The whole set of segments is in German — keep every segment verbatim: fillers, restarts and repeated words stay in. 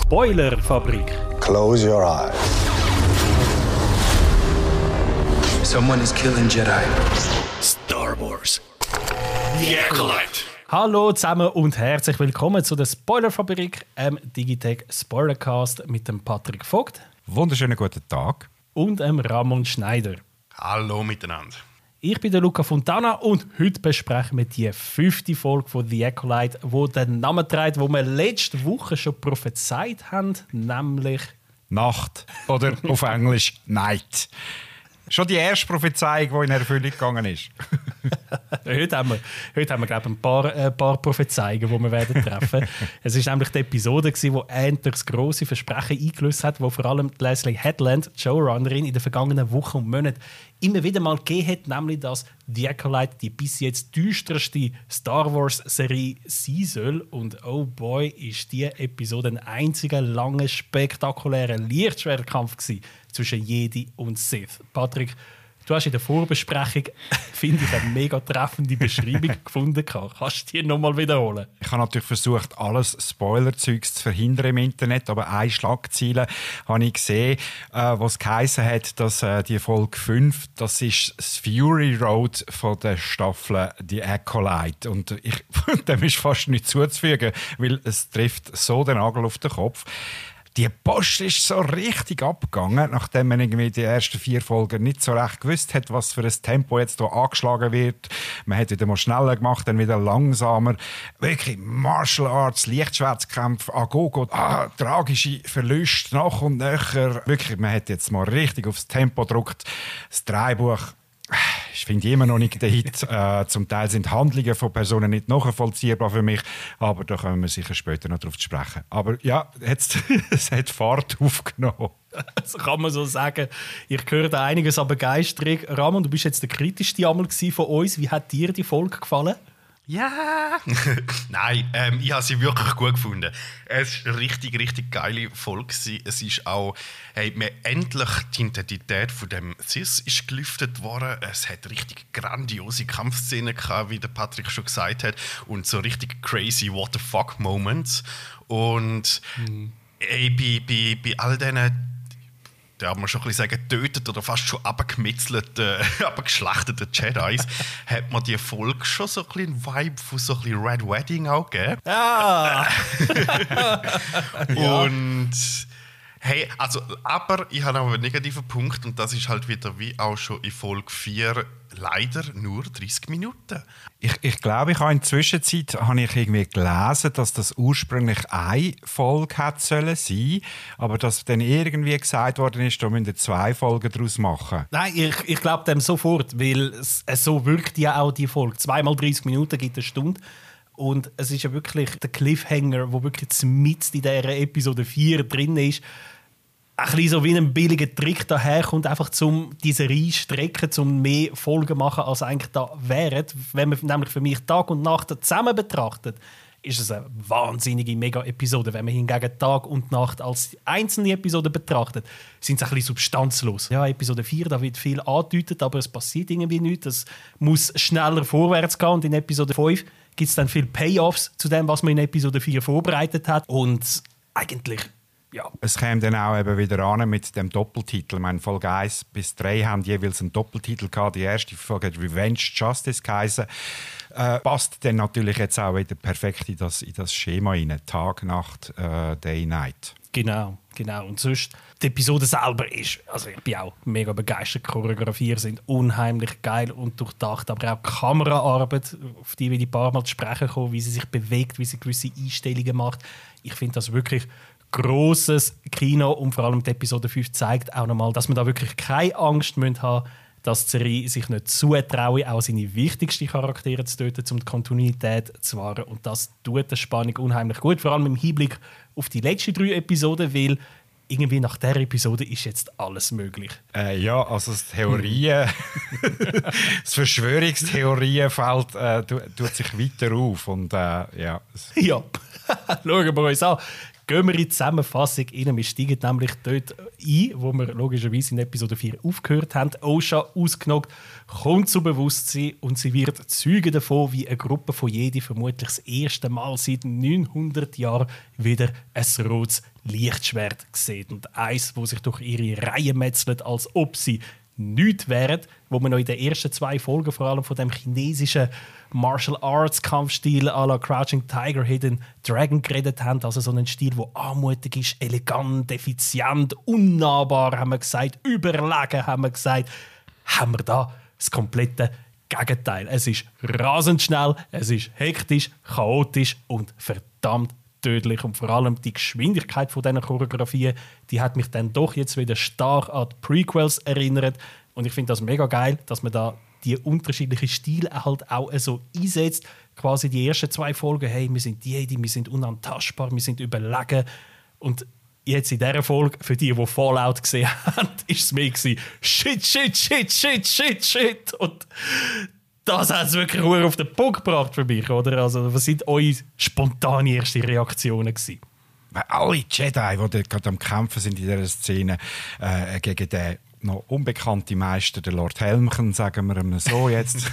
Spoilerfabrik. Close your eyes. Someone is killing Jedi. Star Wars. The Acolyte. Hallo zusammen und herzlich willkommen zu der Spoilerfabrik, ähm, Digitech Spoilercast mit dem Patrick Vogt. Wunderschönen guten Tag. Und dem Ramon Schneider. Hallo miteinander. Ich bin der Luca Fontana und heute besprechen wir die fünfte Folge von The Acolyte, die den Namen trägt, den wir letzte Woche schon prophezeit haben, nämlich Nacht oder auf Englisch Night. Schon die erste Prophezeiung, die in Erfüllung gegangen ist. heute haben wir, heute haben wir glaube ich, ein paar, äh, paar Prophezeiungen, die wir werden treffen. Es war nämlich die Episode, die endlich das grosse Versprechen eingelöst hat, wo vor allem Leslie Headland, die Showrunnerin, in den vergangenen Wochen und Monaten immer wieder mal gegeben hat, nämlich dass The Acolyte die bis jetzt düsterste Star Wars-Serie sein soll. Und oh boy, ist diese Episode ein einziger langer, spektakulärer Lichtschwertkampf gewesen zwischen Jedi und Sith. Patrick, du hast in der Vorbesprechung, finde ich, eine mega treffende Beschreibung gefunden. Kannst du die nochmal wiederholen? Ich habe natürlich versucht, alles Spoiler-Zeugs zu verhindern im Internet, aber eine Schlagzeile habe ich gesehen, äh, was geheissen hat, dass äh, die Folge fünf, das ist das Fury Road von der Staffel The Acolyte. Und ich, dem ist fast nicht zuzufügen, weil es trifft so den Nagel auf den Kopf. Die Post ist so richtig abgegangen, nachdem man irgendwie die ersten vier Folgen nicht so recht gewusst hat, was für ein Tempo jetzt hier angeschlagen wird. Man hat wieder mal schneller gemacht, dann wieder langsamer. Wirklich Martial Arts, Lichtschwertkämpfe, Agogo, ah, tragische Verluste nach und nachher. Wirklich, man hat jetzt mal richtig aufs Tempo gedrückt. Das Drehbuch, ich finde immer noch nicht den Hit. Äh, zum Teil sind Handlungen von Personen nicht nachvollziehbar für mich, aber da kommen wir sicher später noch darauf zu sprechen. Aber ja, jetzt, es hat Fahrt aufgenommen. Das kann man so sagen. Ich höre da einiges an Begeisterung. Ramon, du bist jetzt der kritischste einmal von uns. Wie hat dir die Folge gefallen? Ja! Nein, ähm, ich habe sie wirklich gut gefunden. Es war eine richtig, richtig geile Folge. Es ist auch, hey, mir endlich die Identität von dem Sith ist gelüftet worden. Es hat richtig grandiose Kampfszenen gehabt, wie der Patrick schon gesagt hat, und so richtig crazy What the fuck Moments. Und mhm. ey, bei, bei, bei all diesen, da haben wir schon ein bisschen sagen, getötet oder fast schon abgemetzelten, abgeschlachteten Jedis, hat man die Folge schon so ein bisschen Vibe von so ein bisschen Red Wedding auch gegeben. Ah! Und hey, also, aber ich habe auch einen negativen Punkt und das ist halt wieder wie auch schon in Folge vier leider nur dreißig Minuten. Ich, ich glaube, ich habe in der Zwischenzeit habe ich irgendwie gelesen, dass das ursprünglich eine Folge hätte sollen sein, aber dass dann irgendwie gesagt worden ist, da müssen wir zwei Folgen daraus machen. Nein, ich, ich glaube dem sofort, weil es, es so wirkt ja auch die Folge. Zweimal dreißig Minuten gibt eine Stunde. Und es ist ja wirklich der Cliffhanger, der wirklich mitten in dieser Episode vier drin ist. Ein bisschen so wie ein billiger Trick daherkommt, einfach um diese Serie strecken, um mehr Folgen zu machen, als eigentlich da wären. Wenn man nämlich für mich Tag und Nacht zusammen betrachtet, ist es eine wahnsinnige Mega-Episode. Wenn man hingegen Tag und Nacht als einzelne Episode betrachtet, sind sie ein bisschen substanzlos. Ja, Episode vier, da wird viel angedeutet, aber es passiert irgendwie nichts. Es muss schneller vorwärts gehen. Und in Episode fünf gibt es dann viele Payoffs zu dem, was man in Episode vier vorbereitet hat. Und eigentlich, ja. Es kam dann auch eben wieder an mit dem Doppeltitel. Ich meine, Folge eins bis drei haben jeweils einen Doppeltitel gehabt. Die erste Folge hat Revenge Justice geheißen. Äh, passt dann natürlich jetzt auch wieder perfekt in das, in das Schema rein. Tag, Nacht, äh, Day, Night. Genau, genau. Und sonst, die Episode selber ist, also ich bin auch mega begeistert. Die Choreografien sind unheimlich geil und durchdacht, aber auch die Kameraarbeit, auf die wir ein paar Mal zu sprechen kommen, wie sie sich bewegt, wie sie gewisse Einstellungen macht. Ich finde das wirklich grosses Kino und vor allem die Episode fünf zeigt auch nochmal, dass man da wirklich keine Angst haben müssen, dass die Serie sich nicht zutraue, auch seine wichtigsten Charaktere zu töten, um die Kontinuität zu wahren. Und das tut die Spannung unheimlich gut, vor allem im Hinblick auf die letzten drei Episoden, weil irgendwie nach dieser Episode ist jetzt alles möglich. Äh, ja, also das Theorien, das Verschwörungstheorienfeld äh, tut sich weiter auf und äh, ja. Ja, schauen wir uns an. Gehen wir in die Zusammenfassung rein. Wir steigen nämlich dort ein, wo wir logischerweise in Episode vier aufgehört haben. Osha, ausgenockt, kommt zu Bewusstsein und sie wird Zeuge davon, wie eine Gruppe von Jedi vermutlich das erste Mal seit neunhundert Jahren wieder ein rotes Lichtschwert sieht. Und eins, wo sich durch ihre Reihen metzelt, als ob sie nichts wären, wo wir noch in den ersten zwei Folgen vor allem von dem chinesischen Martial Arts Kampfstil à la Crouching Tiger, Hidden Dragon geredet haben. Also so ein Stil, der anmutig ist, elegant, effizient, unnahbar, haben wir gesagt, überlegen, haben wir gesagt. Haben wir da das komplette Gegenteil. Es ist rasend schnell, es ist hektisch, chaotisch und verdammt tödlich. Und vor allem die Geschwindigkeit von dieser Choreografie, die hat mich dann doch jetzt wieder stark an die Prequels erinnert. Und ich finde das mega geil, dass man da die unterschiedlichen Stile halt auch so einsetzt. Quasi die ersten zwei Folgen, hey, wir sind Jedi, wir sind unantastbar, wir sind überlegen. Und jetzt in dieser Folge, für die, die Fallout gesehen haben, ist es mehr gewesen, shit, shit, shit, shit, shit, shit. Und das hat es wirklich auf den Punkt gebracht für mich, oder? Also, was sind eure spontane erste Reaktionen gewesen? Weil alle Jedi, die gerade am Kämpfen sind in dieser Szene, äh, gegen den noch unbekannte Meister, der Lord Helmchen, sagen wir ihm so jetzt,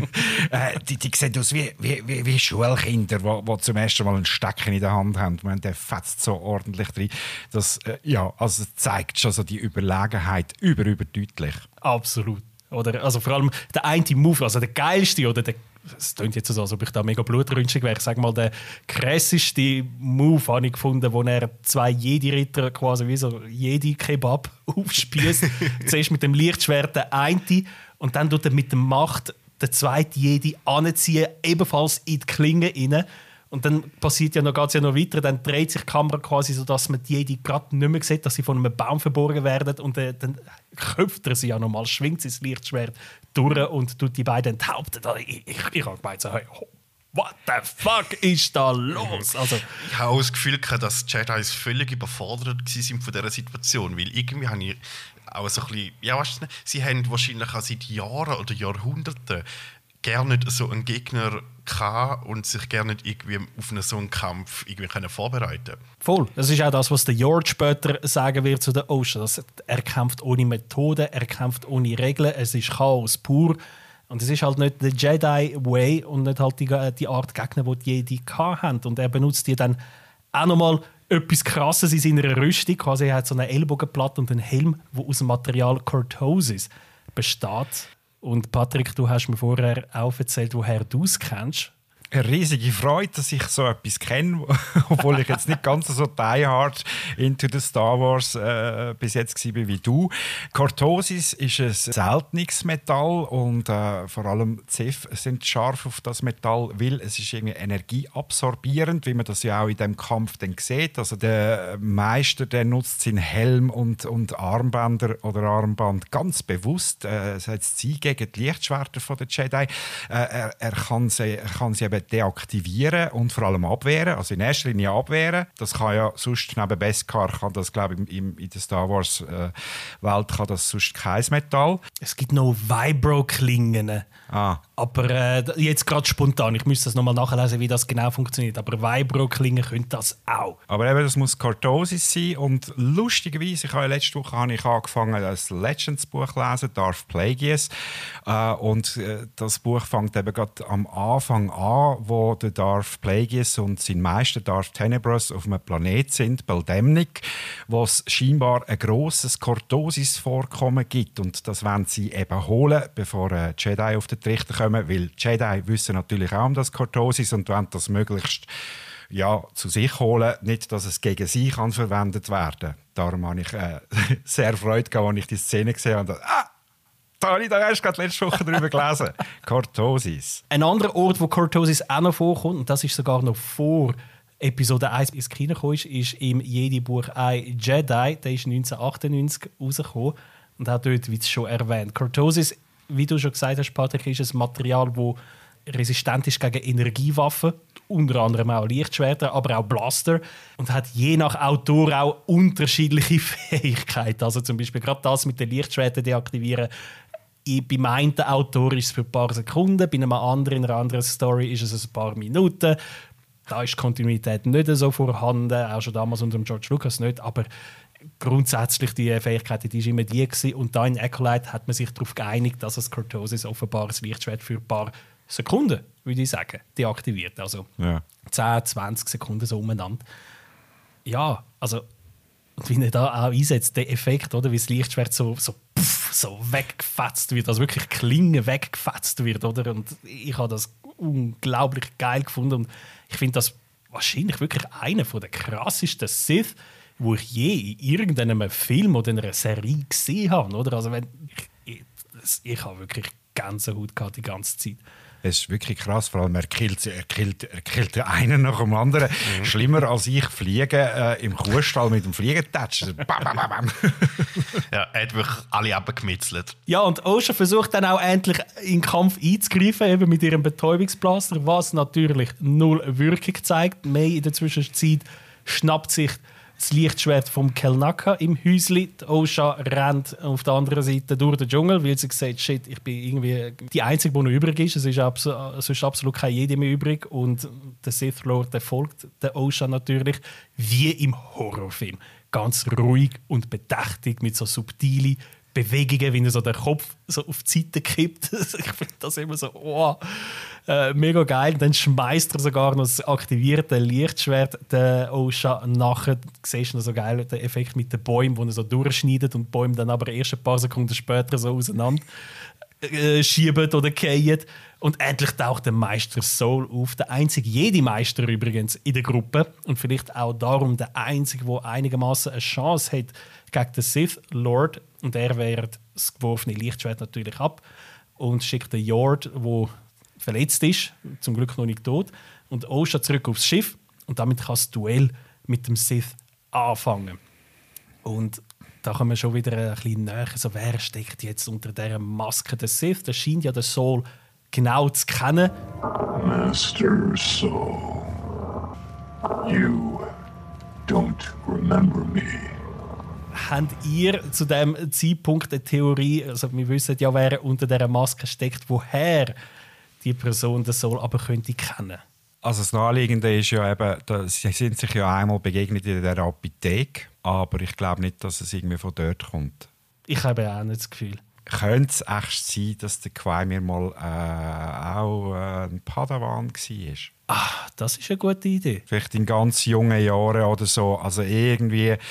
äh, die, die sehen aus wie, wie, wie, wie Schulkinder, die, die zum ersten Mal ein Stecken in der Hand haben. Man, der fetzt so ordentlich drin. Das äh, ja, also zeigt schon so die Überlegenheit über, überdeutlich. Absolut. Oder, also vor allem der eine Move, also der geilste, oder der, es klingt jetzt so, als ob ich da mega blutrünstig wäre. Ich sage mal, der krasseste Move habe ich gefunden, wo er zwei Jedi-Ritter quasi wie so Jedi-Kebab aufspießt. Zuerst mit dem Lichtschwert der eine und dann tut er mit der Macht den zweiten Jedi anziehen, ebenfalls in die Klinge rein. Und dann passiert ja noch, geht's ja noch weiter, dann dreht sich die Kamera quasi so, dass man die Jedi gerade nicht mehr sieht, dass sie von einem Baum verborgen werden. Und äh, dann köpft er sie ja nochmal, schwingt sein Lichtschwert durch und tut die beiden enthaupten. Ich, ich, ich habe gemeint, so, hey, what the fuck ist da los? Also, ich habe auch das Gefühl, dass die Jedi völlig überfordert waren von dieser Situation. Weil irgendwie habe ich auch so ein bisschen, ja, weißt du, sie haben wahrscheinlich auch seit Jahren oder Jahrhunderten gerne nicht so einen Gegner gehabt und sich gerne nicht irgendwie auf einen so einen Kampf irgendwie können vorbereiten. Voll. Das ist auch das, was der George später sagen wird zu den Ocean. Er kämpft ohne Methoden, er kämpft ohne Regeln, es ist Chaos pur. Und es ist halt nicht der Jedi-Way und nicht halt die, die Art Gegner, die die Jedi haben. Und er benutzt die dann auch nochmal etwas Krasses in seiner Rüstung. Quasi er hat so eine Ellbogenplatte und einen Helm, der aus dem Material Cortosis besteht. Und Patrick, du hast mir vorher auch erzählt, woher du es kennst. Eine riesige Freude, dass ich so etwas kenne, obwohl ich jetzt nicht ganz so die hard into the Star Wars äh, bis jetzt war wie du. Cortosis ist ein seltenes Metall und äh, vor allem die Sith sind scharf auf das Metall, weil es ist irgendwie energieabsorbierend, wie man das ja auch in dem Kampf dann sieht. Also der Meister, der nutzt seinen Helm und, und Armbänder oder Armband ganz bewusst. Äh, setzt sie gegen die Lichtschwerter von der Jedi. Äh, er, er kann sie, er kann sie eben deaktivieren und vor allem abwehren, also in erster Linie abwehren. Das kann ja sonst neben Beskar kann das, glaube ich, in, in der Star Wars äh, Welt kann das sonst kein Metall. Es gibt noch Vibro-Klingen. Ah. Aber äh, jetzt gerade spontan, ich müsste das nochmal nachlesen, wie das genau funktioniert, aber Vibro-Klingen können das auch. Aber eben, das muss Cortosis sein und lustigerweise, ich habe letzte Woche habe ich angefangen, das Legends-Buch zu lesen, Darth Plagueis, äh, und äh, das Buch fängt eben gerade am Anfang an, wo der Darth Plagueis und sein Meister Darth Tenebrous auf einem Planet sind, Beldemnik, wo es scheinbar ein grosses Cortosis-Vorkommen gibt und das wollen sie eben holen, bevor äh, die Jedi auf den Trichter kommen, weil die Jedi wissen natürlich auch um das Cortosis und wollen das möglichst ja, zu sich holen, nicht, dass es gegen sie kann verwendet werden. Darum habe ich äh, sehr Freude gehabt, als ich die Szene gesehen habe und dachte, ah, da habe ich da erst gerade letzte Woche darüber gelesen. Cortosis. Ein anderer Ort, wo Cortosis auch noch vorkommt, und das ist sogar noch vor Episode eins ins Kino gekommen ist, ist im Jedi-Buch I, Jedi. Der ist neunzehnhundertachtundneunzig rausgekommen und hat dort, wie schon erwähnt, Cortosis, wie du schon gesagt hast, Patrick, ist ein Material, das resistent ist gegen Energiewaffen, unter anderem auch Lichtschwerter, aber auch Blaster und hat je nach Autor auch unterschiedliche Fähigkeiten. Also zum Beispiel gerade das mit den Lichtschwertern deaktivieren. Beim einen Autor ist es für ein paar Sekunden, bei einem anderen, in einer anderen Story ist es ein paar Minuten. Da ist die Kontinuität nicht so vorhanden, auch schon damals unter George Lucas nicht, aber grundsätzlich die Fähigkeit, die war immer die gewesen. Und da in Acolyte hat man sich darauf geeinigt, dass das Cortosis offenbar das Lichtschwert für ein paar Sekunden, würde ich sagen, deaktiviert. Also ja. zehn, zwanzig Sekunden so umeinander. Ja, also Und wie er da auch einsetzt, der Effekt, oder? Wie das Lichtschwert so, so, puff, so weggefetzt wird, also wirklich Klingen weggefetzt wird, oder? Und ich habe das unglaublich geil gefunden. Und ich finde das wahrscheinlich wirklich einer der krassesten Sith, wo ich je in irgendeinem Film oder in einer Serie gesehen habe, oder? Also wenn, ich, ich, ich habe wirklich Gänsehaut gehabt die ganze Zeit. Es ist wirklich krass, vor allem er killt, er killt, er killt einen nach dem anderen. Mhm. Schlimmer als ich fliege äh, im Kuhstall mit dem Fliegentatsch. Ja, er hat wirklich alle abgemitzelt. Ja, und Osha versucht dann auch endlich in den Kampf einzugreifen, eben mit ihrem Betäubungsblaster, was natürlich null Wirkung zeigt. May in der Zwischenzeit schnappt sich das Lichtschwert vom Kelnaka im Häusli. Osha rennt auf der anderen Seite durch den Dschungel, weil sie sagt, shit, ich bin irgendwie die Einzige, die noch übrig ist. Es ist, abso- es ist absolut kein jeder mehr übrig. Und der Sith Lord, der folgt der Osha natürlich, wie im Horrorfilm. Ganz ruhig und bedächtig, mit so subtilen Bewegungen, wie er so den Kopf so auf die Seite kippt. Ich finde das immer so, oh, äh, mega geil. Dann schmeißt er sogar noch das aktivierte Lichtschwert der Osha nachher. Du siehst noch so geil den Effekt mit den Bäumen, wo er so durchschneidet und die Bäume dann aber erst ein paar Sekunden später so auseinander äh, schieben oder fallen. Und endlich taucht der Meister Soul auf. Der einzige Jedi-Meister übrigens in der Gruppe. Und vielleicht auch darum der einzige, der einigermaßen eine Chance hat gegen den Sith Lord. Und er wehrt das geworfene Lichtschwert natürlich ab und schickt den Yord, der verletzt ist, zum Glück noch nicht tot, und Osha zurück aufs Schiff. Und damit kann das Duell mit dem Sith anfangen. Und da kommen wir schon wieder ein bisschen näher. So, wer steckt jetzt unter dieser Maske des Sith? Das scheint ja der Soul genau zu kennen. Master Soul, you don't remember me. Habt ihr zu diesem Zeitpunkt eine Theorie, also wir wissen ja, wer unter dieser Maske steckt, woher die Person den Soul aber könnte kennen? Also das Naheliegende ist ja eben, da, sie sind sich ja einmal begegnet in der Apotheke, aber ich glaube nicht, dass es irgendwie von dort kommt. Ich habe auch nicht das Gefühl. Könnte es echt sein, dass der Qui mir mal äh, auch äh, ein Padawan war? Ah, das ist eine gute Idee. Vielleicht in ganz jungen Jahren oder so. Also irgendwie... Äh,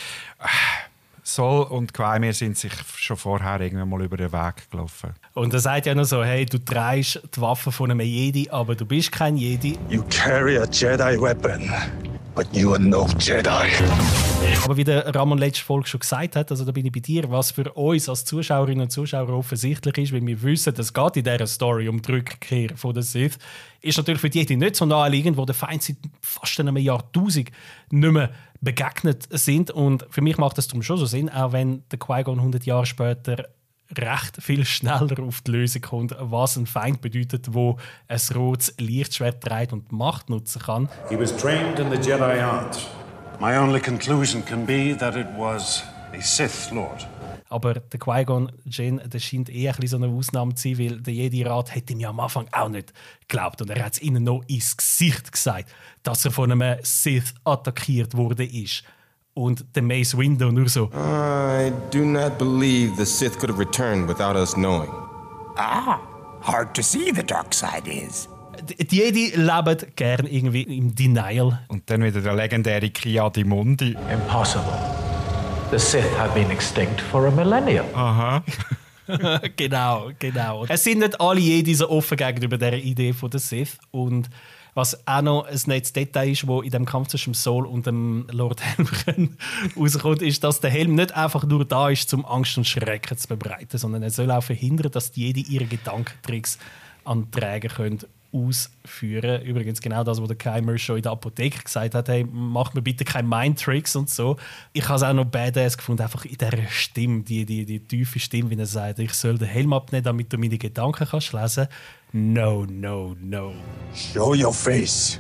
Sol und Qui-Mir sind sich schon vorher irgendwann mal über den Weg gelaufen. Und er sagt ja noch so, hey, du trägst die Waffe von einem Jedi, aber du bist kein Jedi. You carry a Jedi weapon, but you are no Jedi. Aber wie der Ramon letzte Folge schon gesagt hat, also da bin ich bei dir, was für uns als Zuschauerinnen und Zuschauer offensichtlich ist, weil wir wissen, es geht in dieser Story um die Rückkehr von der Sith, ist natürlich für die Jedi nicht so naheliegend, wo der Feind seit fast einem Jahrtausend nicht mehr begegnet sind. Und für mich macht das darum schon so Sinn, auch wenn der Qui-Gon hundert Jahre später recht viel schneller auf die Lösung kommt, was ein Feind bedeutet, wo ein rotes Lichtschwert trägt und Macht nutzen kann. He was trained in the Jedi art. My only conclusion can be that it was a Sith Lord. Aber der Qui-Gon Jinn, der scheint eher ein bisschen so eine Ausnahme zu sein, weil der Jedi-Rat hat ihm ja am Anfang auch nicht geglaubt. Und er hat es ihnen noch ins Gesicht gesagt, dass er von einem Sith attackiert wurde ist. Und der Mace Windu nur so: I do not believe the Sith could have returned without us knowing. Ah, hard to see the dark side is. Die Jedi leben gern irgendwie im Denial. Und dann wieder der legendäre Ki-Adi-Mundi. Impossible. The Sith have been extinct for a millennium. Aha. Genau, genau. Es sind nicht alle Jedi so offen gegenüber dieser Idee von der Sith. Und was auch noch ein nettes Detail ist, das in dem Kampf zwischen dem Soul und dem Lord Helmchen rauskommt, ist, dass der Helm nicht einfach nur da ist, um Angst und Schrecken zu verbreiten, sondern er soll auch verhindern, dass die Jedi ihre Gedankentricks an Träger können ausführen. Übrigens genau das, was der Keimer schon in der Apotheke gesagt hat, hey, mach mir bitte keine Mind-Tricks und so. Ich habe es auch noch badass gefunden, einfach in dieser Stimme, die, die, die tiefe Stimme, wie er sagt, ich soll den Helm abnehmen, damit du meine Gedanken kannst lesen. No, no, no. Show your face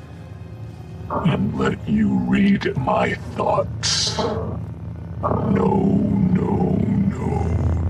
and let you read my thoughts. No, no, no.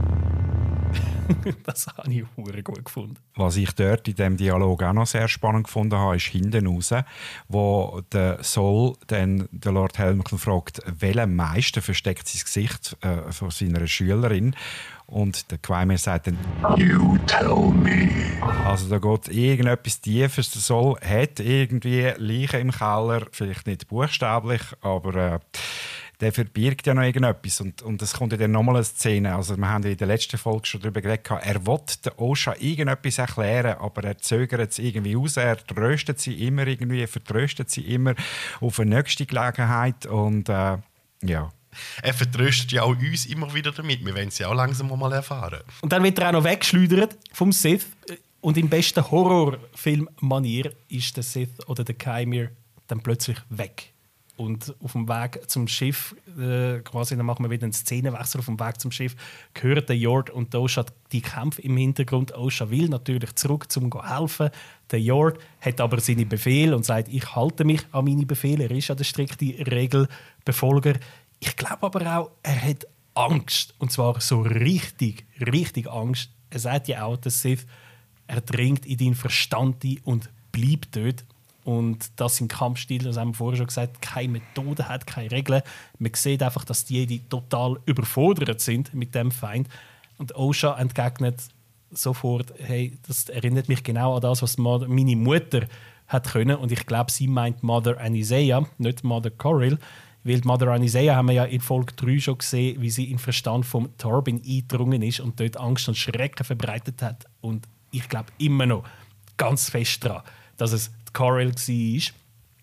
Das habe ich hure gut gefunden. Was ich dort in diesem Dialog auch noch sehr spannend gefunden habe, ist hinten raus, wo der Soul dann der Lord Helmchen fragt, welchen Meister versteckt sein Gesicht äh, von seiner Schülerin. Und der Qui-Mir sagt dann: You tell me. Also da geht irgendetwas Tiefes. Der Soul hat irgendwie Leichen im Keller, vielleicht nicht buchstäblich, aber äh, der verbirgt ja noch irgendetwas. Und, und es kommt ja dann nochmal eine Szene. Also wir haben ja in der letzten Folge schon darüber geredet, er will der Osha irgendetwas erklären, aber er zögert es irgendwie aus. Er tröstet sie immer irgendwie, vertröstet sie immer auf eine nächste Gelegenheit. Und äh, ja... Er vertröstet ja auch uns immer wieder damit. Wir wollen es ja auch langsam mal erfahren. Und dann wird er auch noch weggeschleudert vom Sith. Und im besten Horrorfilm-Manier ist der Sith oder der Chimere dann plötzlich weg. Und auf dem Weg zum Schiff, äh, quasi, dann machen wir wieder einen Szenenwechsel, auf dem Weg zum Schiff, hören der Yord und der Osha die Kämpfe im Hintergrund. Osha will natürlich zurück, um zu helfen. Der Yord hat aber seine Befehle und sagt, ich halte mich an meine Befehle. Er ist ja der strikte Regelbefolger. Ich glaube aber auch, er hat Angst. Und zwar so richtig, richtig Angst. Er sagt ja auch, der Sith, er dringt in deinen Verstand ein und bleibt dort. Und das sind Kampfstile, das haben wir vorher schon gesagt, keine Methode hat, keine Regeln. Man sieht einfach, dass die Jedi total überfordert sind mit dem Feind. Und Osha entgegnet sofort, hey, das erinnert mich genau an das, was meine Mutter hat können. Und ich glaube, sie meint Mother Anisea, nicht Mother Corel. Weil Mother Anisea haben wir ja in Folge drei schon gesehen, wie sie in den Verstand vom Tarbin eingedrungen ist und dort Angst und Schrecken verbreitet hat. Und ich glaube immer noch ganz fest daran, dass es die Corel war,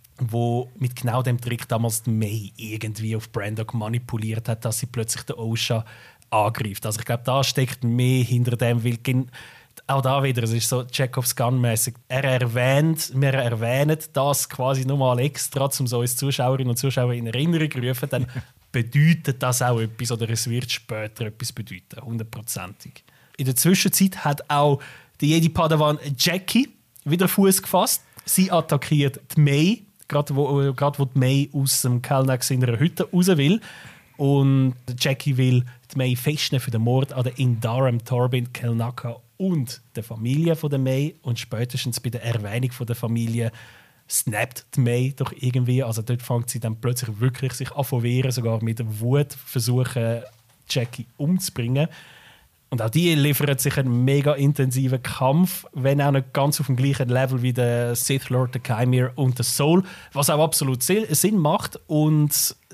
wo mit genau dem Trick damals die May irgendwie auf Brandok manipuliert hat, dass sie plötzlich den Osha angreift. Also ich glaube, da steckt mehr hinter dem, weil auch da wieder, es ist so Chekhovs Gun-mäßig. Er erwähnt, wir erwähnen das quasi nochmal extra, um so uns Zuschauerinnen und Zuschauer in Erinnerung zu rufen, dann bedeutet das auch etwas oder es wird später etwas bedeuten, hundertprozentig. In der Zwischenzeit hat auch die Jedi-Padawan Jackie wieder Fuß gefasst. Sie attackiert die May, gerade wo, gerade wo die May aus dem Kelnax in ihrer Hütte raus will. Und Jackie will die May festnehmen für den Mord an der Indaram Tarbin Kelnaka und der Familie von der May. Und spätestens bei der Erwähnung von der Familie snappt die May doch irgendwie. Also dort fängt sie dann plötzlich wirklich sich an zu wehren, sogar mit Wut versuchen, Jackie umzubringen. Und auch die liefert sich einen mega intensiven Kampf, wenn auch nicht ganz auf dem gleichen Level wie der Sith Lord, der Chimere und der Soul, was auch absolut Sinn macht. Und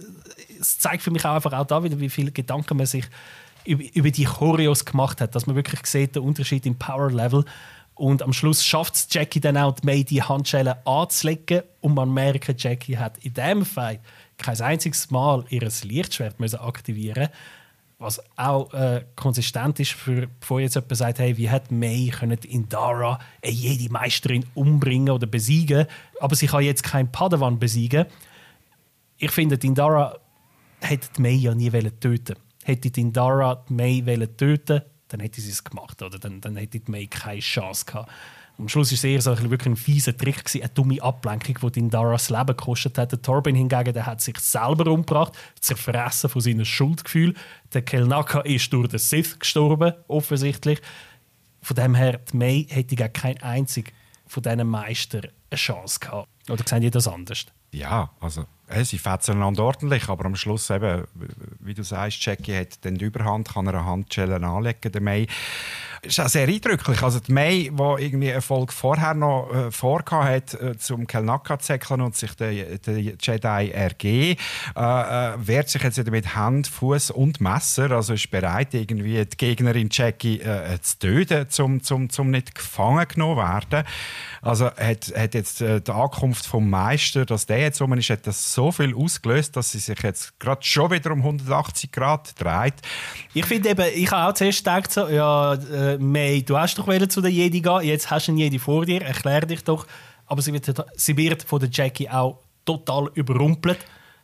es zeigt für mich auch einfach auch da wieder, wie viele Gedanken man sich über, über die Choreos gemacht hat, dass man wirklich sieht, den Unterschied im Power-Level. Und am Schluss schafft es Jackie dann auch, die May die Handschellen anzulegen und man merkt, Jackie hat in diesem Fall kein einziges Mal ihr Lichtschwert müssen aktivieren, was auch äh, konsistent ist, für, bevor jetzt jemand sagt, hey, wie hat May können Indara eine Jedi-Meisterin umbringen oder besiegen, aber sie kann jetzt keinen Padawan besiegen. Ich finde, Indara hätte die May ja nie töten. Hätte die Indara die May töten, dann hätte sie es gemacht, oder? Dann, dann hätte die May keine Chance gehabt. Am Schluss war es eher so ein, wirklich ein fieser Trick, eine dumme Ablenkung, die Indara das Leben gekostet hat. Der Tarbin hingegen, der hat sich selber umgebracht, zerfressen von seinen Schuldgefühlen. Der Kelnaka ist durch den Sith gestorben, offensichtlich. Von dem her, die May hätte gar kein einziger von diesen Meistern eine Chance gehabt. Oder sehen die das anders? Ja, also äh, sie fetzen einander ordentlich, aber am Schluss eben, wie du sagst, Jackie hat dann die Überhand, kann er eine Handschelle anlegen, der May. Ist auch sehr eindrücklich. Also die May, die irgendwie eine Folge vorher noch äh, vorgehabt hat, äh, zum Kelnaka zu säckeln und sich den, den Jedi ergeben, äh, äh, wehrt sich jetzt wieder mit Hand, Fuß und Messer, also ist bereit, irgendwie die Gegnerin Jackie äh, zu töten, um zum, zum nicht gefangen genommen werden. Also hat, hat jetzt äh, die Ankunft vom Meister, dass der jetzt rum ist, hat das so viel ausgelöst, dass sie sich jetzt gerade schon wieder um hundertachtzig Grad dreht. Ich finde eben, ich habe auch zuerst gedacht, so, ja, äh, May, du hast doch zu der Jedi gehen, jetzt hast du einen Jedi vor dir, erklär dich doch. Aber sie wird, sie wird von der Jackie auch total überrumpelt.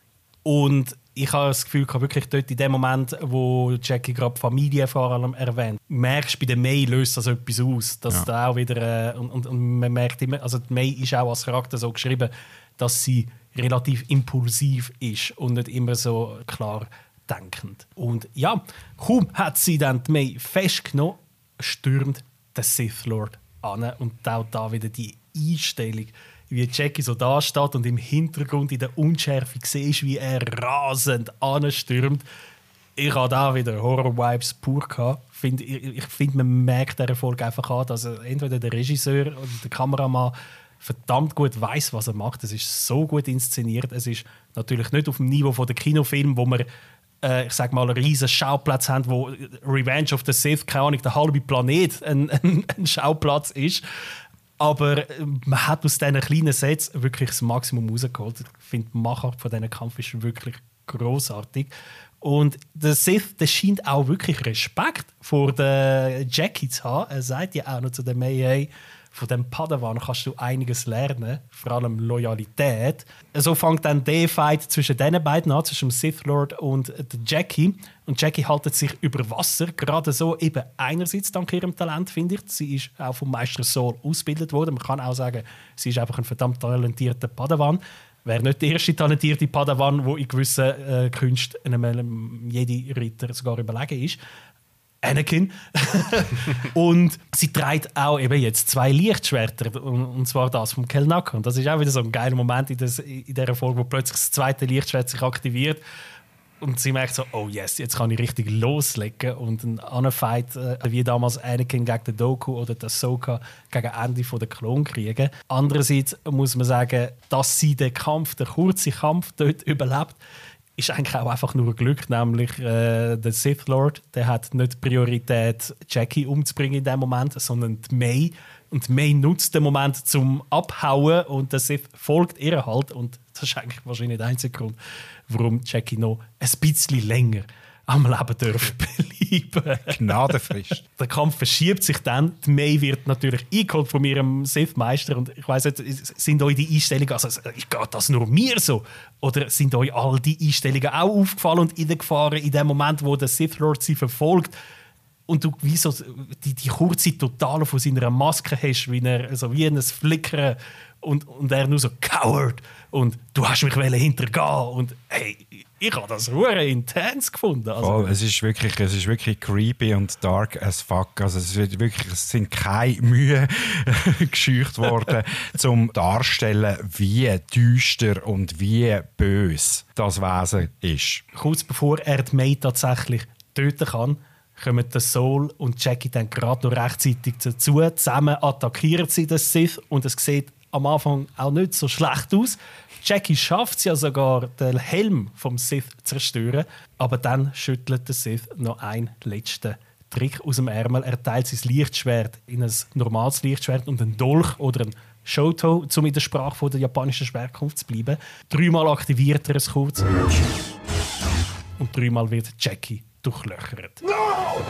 Und ich habe das Gefühl, wirklich dort in dem Moment, wo Jackie gerade Familie vor allem erwähnt, merkst du, bei der May löst das etwas aus. Dass ja. da auch wieder, äh, und, und, und man merkt immer, also die May ist auch als Charakter so geschrieben, dass sie relativ impulsiv ist und nicht immer so klar denkend. Und ja, kaum hat sie dann die May festgenommen, stürmt der Sith Lord an. Und auch da wieder die Einstellung, wie Jackie so da steht und im Hintergrund in der Unschärfe siehst, wie er rasend anstürmt. Ich hatte da wieder Horror-Vibes pur gehabt. Ich, ich finde, man merkt dieser Folge einfach an, dass entweder der Regisseur oder der Kameramann verdammt gut weiß, was er macht. Es ist so gut inszeniert. Es ist natürlich nicht auf dem Niveau von der Kinofilm, wo man äh, ich sag mal, einen riesen Schauplatz haben, wo Revenge of the Sith, keine Ahnung, der halbe Planet ein, ein, ein Schauplatz ist. Aber man hat aus diesen kleinen Sets wirklich das Maximum rausgeholt. Ich finde, die Machart von diesem Kampf ist wirklich großartig. Und der Sith, der scheint auch wirklich Respekt vor der Jackie zu haben. Er sagt ja auch noch zu der Mei, hey, von dem Padawan kannst du einiges lernen, vor allem Loyalität. So fängt dann der Fight zwischen diesen beiden an, zwischen dem Sith Lord und der Jackie. Und Jackie hält sich über Wasser, gerade so eben einerseits dank ihrem Talent, finde ich. Sie ist auch vom Meister Saul ausgebildet worden. Man kann auch sagen, sie ist einfach ein verdammt talentierter Padawan. Wäre nicht der erste talentierte Padawan, der in gewissen äh, Künsten einem Jedi-Ritter sogar überlegen ist. Anakin. Und sie trägt auch eben jetzt zwei Lichtschwerter, und zwar das vom Kelnaka. Und das ist auch wieder so ein geiler Moment in, das, in dieser Folge, wo plötzlich das zweite Lichtschwert sich aktiviert und sie merkt so, oh yes, jetzt kann ich richtig loslegen und einen anderen Fight, äh, wie damals Anakin gegen den Dooku oder den Ahsoka gegen Ende der Klonkriege. Andererseits muss man sagen, dass sie den Kampf, den kurzen Kampf dort überlebt, ist eigentlich auch einfach nur ein Glück, nämlich äh, der Sith Lord, der hat nicht Priorität, Jackie umzubringen in dem Moment, sondern die Mei. Und die Mei nutzt den Moment zum Abhauen und der Sith folgt ihr halt. Und das ist eigentlich wahrscheinlich der einzige Grund, warum Jackie noch ein bisschen länger am Leben dürfen bleiben. Gnadenfrist. Der Kampf verschiebt sich dann. Die Mei wird natürlich eingeholt von ihrem Sith-Meister. Und ich weiss nicht, sind euch die Einstellungen, also geht das nur mir so? Oder sind euch all die Einstellungen auch aufgefallen und reingefahren in dem Moment, wo der Sith Lord sie verfolgt? Und du wie so die, die kurze Totale von seiner Maske hast, wie, er, so wie ein Flickern und, und er nur so «Coward!» und «Du hast mich hintergehen!» und «Hey, ich habe das hure intens gefunden.» also, oh, es, ist wirklich, es ist wirklich creepy und dark as fuck. Also es, wird wirklich, es sind keine Mühe gescheucht worden, zum darstellen, wie düster und wie böse das Wesen ist. Kurz bevor er die Mei tatsächlich töten kann, kommen der Saul und Jackie dann gerade noch rechtzeitig dazu. Zusammen attackieren sie den Sith und es sieht am Anfang auch nicht so schlecht aus. Jackie schafft es ja sogar, den Helm vom Sith zu zerstören, aber dann schüttelt der Sith noch einen letzten Trick aus dem Ärmel. Er teilt sein Lichtschwert in ein normales Lichtschwert und einen Dolch oder ein Shoto, um in der Sprache der japanischen Schwertkunft zu bleiben. Dreimal aktiviert er es kurz und dreimal wird Jackie durchlöchert. No!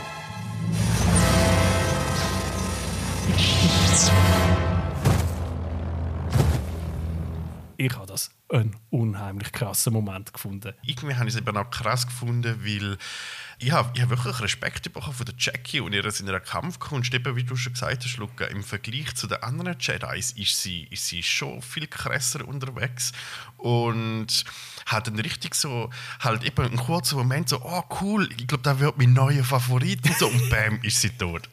Ich habe das einen unheimlich krassen Moment gefunden. Irgendwie habe ich es eben auch krass gefunden, weil ich habe, ich habe wirklich Respekt bekommen von der Jackie und ihrer, in ihrer Kampfkunst. Eben, wie du schon gesagt hast, Luca, im Vergleich zu den anderen Jedis ist sie, ist sie schon viel krasser unterwegs und hat dann richtig so, halt eben einen kurzen Moment so, oh cool, ich glaube, das wird mein neuer Favorit und so, und bam, ist sie tot.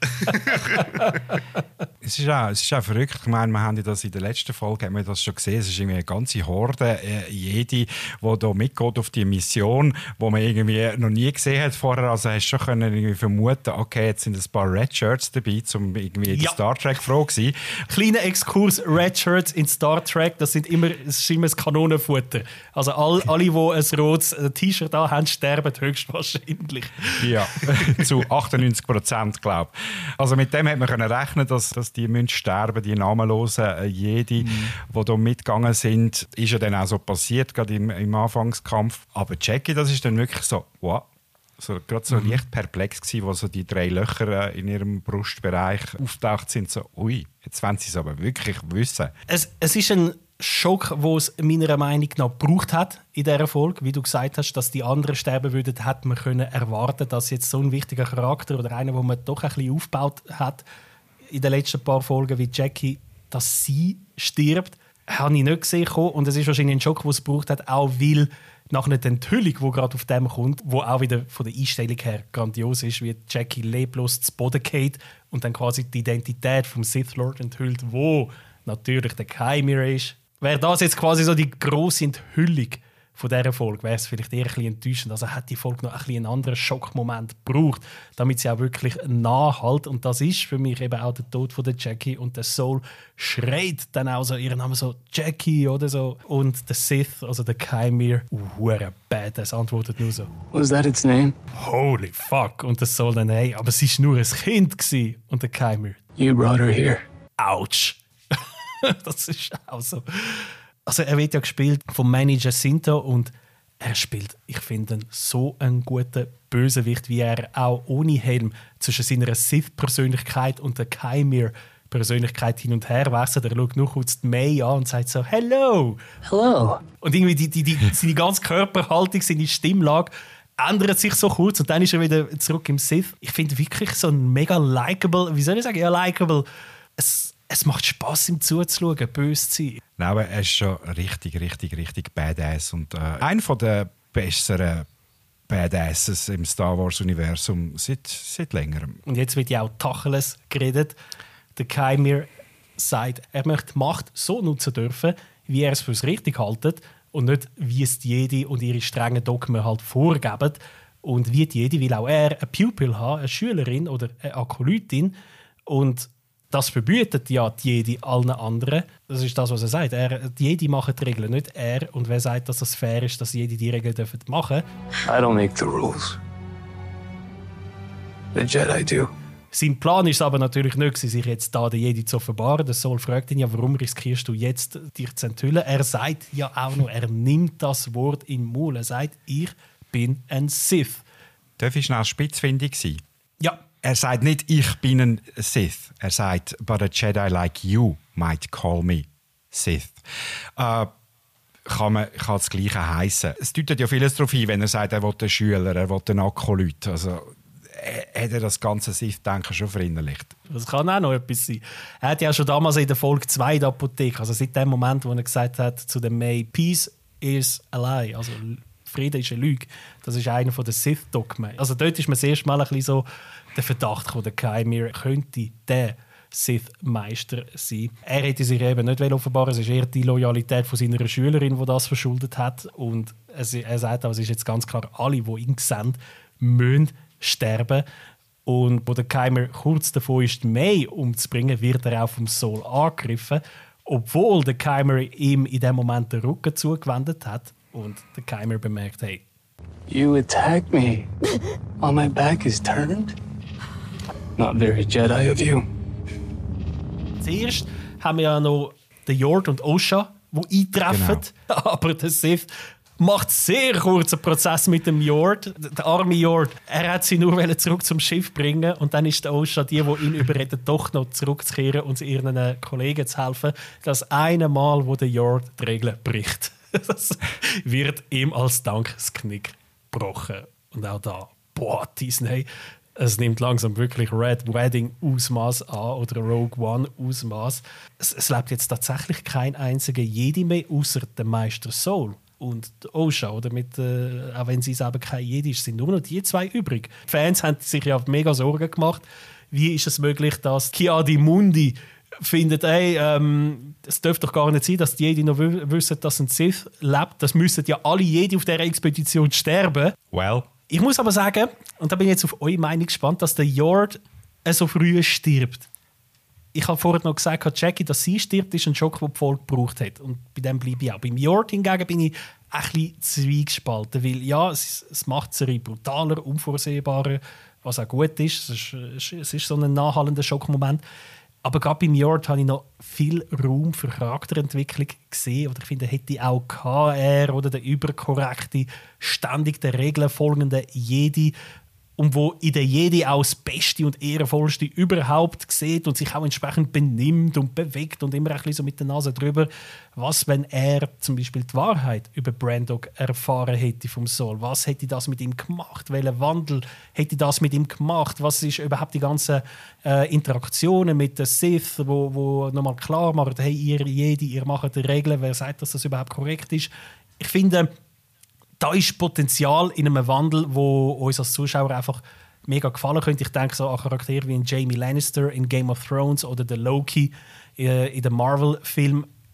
es, ist auch, es ist auch verrückt, ich meine, wir haben das in der letzten Folge haben wir das schon gesehen, es ist irgendwie eine ganze Horde, äh, jede, die hier mitgeht auf die Mission, die man irgendwie noch nie gesehen hat vorher, also hast du schon können irgendwie vermuten, okay, jetzt sind ein paar Red Shirts dabei, um irgendwie die ja. Star Trek froh zu sein. Kleiner Exkurs, Red Shirts in Star Trek, das sind immer, das ist immer das Kanonenfutter. Also all, alle, die ein rotes T-Shirt da haben, sterben höchstwahrscheinlich. Ja, zu achtundneunzig Prozent, glaube ich. Also mit dem hat man können rechnen, dass, dass die Menschen sterben, die namenlosen äh, Jedi, mhm. die hier mitgegangen sind. Ist ja dann auch so passiert, gerade im, im Anfangskampf. Aber Jackie, das ist dann wirklich so, wow. So, gerade so mhm. leicht perplex gewesen, wo so die drei Löcher in ihrem Brustbereich auftaucht sind. So, ui, jetzt wollen sie es aber wirklich wissen. Es, es ist ein Schock, den es meiner Meinung nach gebraucht hat in dieser Folge. Wie du gesagt hast, dass die anderen sterben würden, hätte man können erwarten, dass jetzt so ein wichtiger Charakter oder einer, den man doch ein bisschen aufgebaut hat in den letzten paar Folgen wie Jackie, dass sie stirbt, habe ich nicht gesehen. Und es ist wahrscheinlich ein Schock, den es gebraucht hat, auch weil nach einer Enthüllung, die gerade auf dem kommt, wo auch wieder von der Einstellung her grandios ist, wie Jackie leblos zu Boden geht und dann quasi die Identität vom Sith Lord enthüllt, wo natürlich der Chimera ist. Wäre das jetzt quasi so die grosse Enthüllung von dieser Folge wäre es vielleicht eher ein bisschen enttäuschend. Also hat die Folge noch ein bisschen einen anderen Schockmoment gebraucht, damit sie auch wirklich nachhält. Und das ist für mich eben auch der Tod von der Jackie. Und der Soul schreit dann auch so ihren Namen so Jackie oder so. Und der Sith, also der Chimere, hure badass, antwortet nur so: Was that its name? Holy fuck. Und der Soul dann: Hey, aber sie war nur ein Kind gewesen. Und der Chimere: You brought her here. Autsch. Das ist auch so. Also er wird ja gespielt vom Manny Jacinto und er spielt, ich finde, ihn so einen guten Bösewicht, wie er auch ohne Helm zwischen seiner Sith-Persönlichkeit und der Chimere-Persönlichkeit hin und her wechselt. Er schaut nur kurz die May an und sagt so «Hello!» Hello. Und irgendwie die, die, die, seine ganze Körperhaltung, seine Stimmlage ändert sich so kurz und dann ist er wieder zurück im Sith. Ich finde wirklich so ein mega likable, wie soll ich sagen, ja likable. Es, es macht Spass, ihm zuzuschauen, böse zu sein. Nein, aber er ist schon richtig, richtig, richtig badass. Und äh, einer der besseren Badasses im Star Wars-Universum seit, seit längerem. Und jetzt wird ja auch Tacheles geredet. Der Chimere sagt, er möchte die Macht so nutzen dürfen, wie er es für richtig hält und nicht, wie es die Jedi und ihre strengen Dogmen halt vorgeben. Und wie die Jedi will auch er eine Pupil haben, eine Schülerin oder eine Akolytin. Und das verbietet ja die Jedi allen anderen. Das ist das, was er sagt. Er, die Jedi machen die Regeln, nicht er. Und wer sagt, dass das fair ist, dass die Jedi die Regeln dürfen machen? I don't make the rules. The Jedi do. Sein Plan ist aber natürlich nicht, sich jetzt da den Jedi zu offenbaren. Der Soul fragt ihn ja, warum riskierst du jetzt, dich zu enthüllen? Er sagt ja auch noch, er nimmt das Wort in den Mund. Er sagt, ich bin ein Sith. Darf ich schnell spitzfindig sein? Ja. Er sagt nicht, ich bin ein Sith. Er sagt, but a Jedi like you might call me Sith. Äh, kann, man, kann das Gleiche heissen. Es deutet ja vieles darauf ein, wenn er sagt, er will einen Schüler, er will einen Akolyt. Also, hat er das ganze Sith-Denken schon verinnerlicht. Das kann auch noch etwas sein. Er hat ja schon damals in der Folge zwei der Apotheke, also seit dem Moment, wo er gesagt hat zu der May, Peace is a lie, also Friede ist eine Lüge. Das ist einer der Sith-Dogmen. Also dort ist mir das erste Mal ein bisschen so der Verdacht gekommen, der Chimere könnte der Sith-Meister sein. Er hätte sich eben nicht offenbaren. Es ist eher die Loyalität von seiner Schülerin, die das verschuldet hat. Und er sagt auch, es ist jetzt ganz klar, alle, die ihn sehen, müssen sterben. Und wo der Chimere kurz davor ist, May umzubringen, wird er auch vom Soul angegriffen, obwohl der Chimere ihm in dem Moment den Rücken zugewendet hat. Und der Chimere bemerkt, hey, You attacked me while my back is turned? Not very Jedi of you. Zuerst haben wir ja noch den Yord und Osha, die eintreffen. Genau. Aber der Sith macht sehr kurzen Prozess mit dem Yord. Der arme Yord, er hat sie nur zurück zum Schiff bringen und dann ist der Osha die, die ihn überredet, doch noch zurückzukehren und ihren Kollegen zu helfen. Das eine Mal, wo der Yord die Regeln bricht. Das wird ihm als Dank das Knick gebrochen. Und auch da, boah, Disney, es nimmt langsam wirklich Red Wedding-Ausmaß an oder Rogue One-Ausmaß. Es, es lebt jetzt tatsächlich kein einziger Jedi mehr, außer der Meister Soul und der Osha. Oder mit, äh, auch wenn sie selber kein Jedi ist, sind nur noch die zwei übrig. Die Fans haben sich ja mega Sorgen gemacht. Wie ist es möglich, dass Ki-Adi-Mundi findet, ey, ähm, es dürfte doch gar nicht sein, dass die Jedi noch w- wissen, dass ein Sith lebt. Das müssen ja alle Jedi auf dieser Expedition sterben. Well. Ich muss aber sagen, und da bin ich jetzt auf eure Meinung gespannt, dass der Yord so früh stirbt. Ich habe vorhin noch gesagt, Jackie, dass sie stirbt, ist ein Schock, den die Folge gebraucht hat. Und bei dem bleibe ich auch. Beim Yord hingegen bin ich ein bisschen zwiegespalten, weil ja, es, es macht sie brutaler, unvorsehbarer, was auch gut ist. Es ist, es ist so ein nachhallender Schockmoment. Aber gerade beim Yord habe ich noch viel Raum für Charakterentwicklung gesehen. Oder ich finde, hätte auch K R oder der überkorrekte, ständig den Regeln folgende Jedi, und wo in der Jedi auch das Beste und Ehrenvollste überhaupt sieht und sich auch entsprechend benimmt und bewegt und immer ein bisschen so mit der Nase drüber. Was, wenn er zum Beispiel die Wahrheit über Brandok erfahren hätte vom Soul? Was hätte das mit ihm gemacht? Welchen Wandel hätte das mit ihm gemacht? Was ist überhaupt die ganzen äh, Interaktionen mit den Sith, wo, wo nochmal klar machen, hey, ihr Jedi, ihr macht die Regeln, wer sagt, dass das überhaupt korrekt ist? Ich finde, da ist Potenzial in einem Wandel, wo uns als Zuschauer einfach mega gefallen könnte. Ich denke so an Charaktere wie Jamie Lannister in Game of Thrones oder der Loki in den Marvel-Film.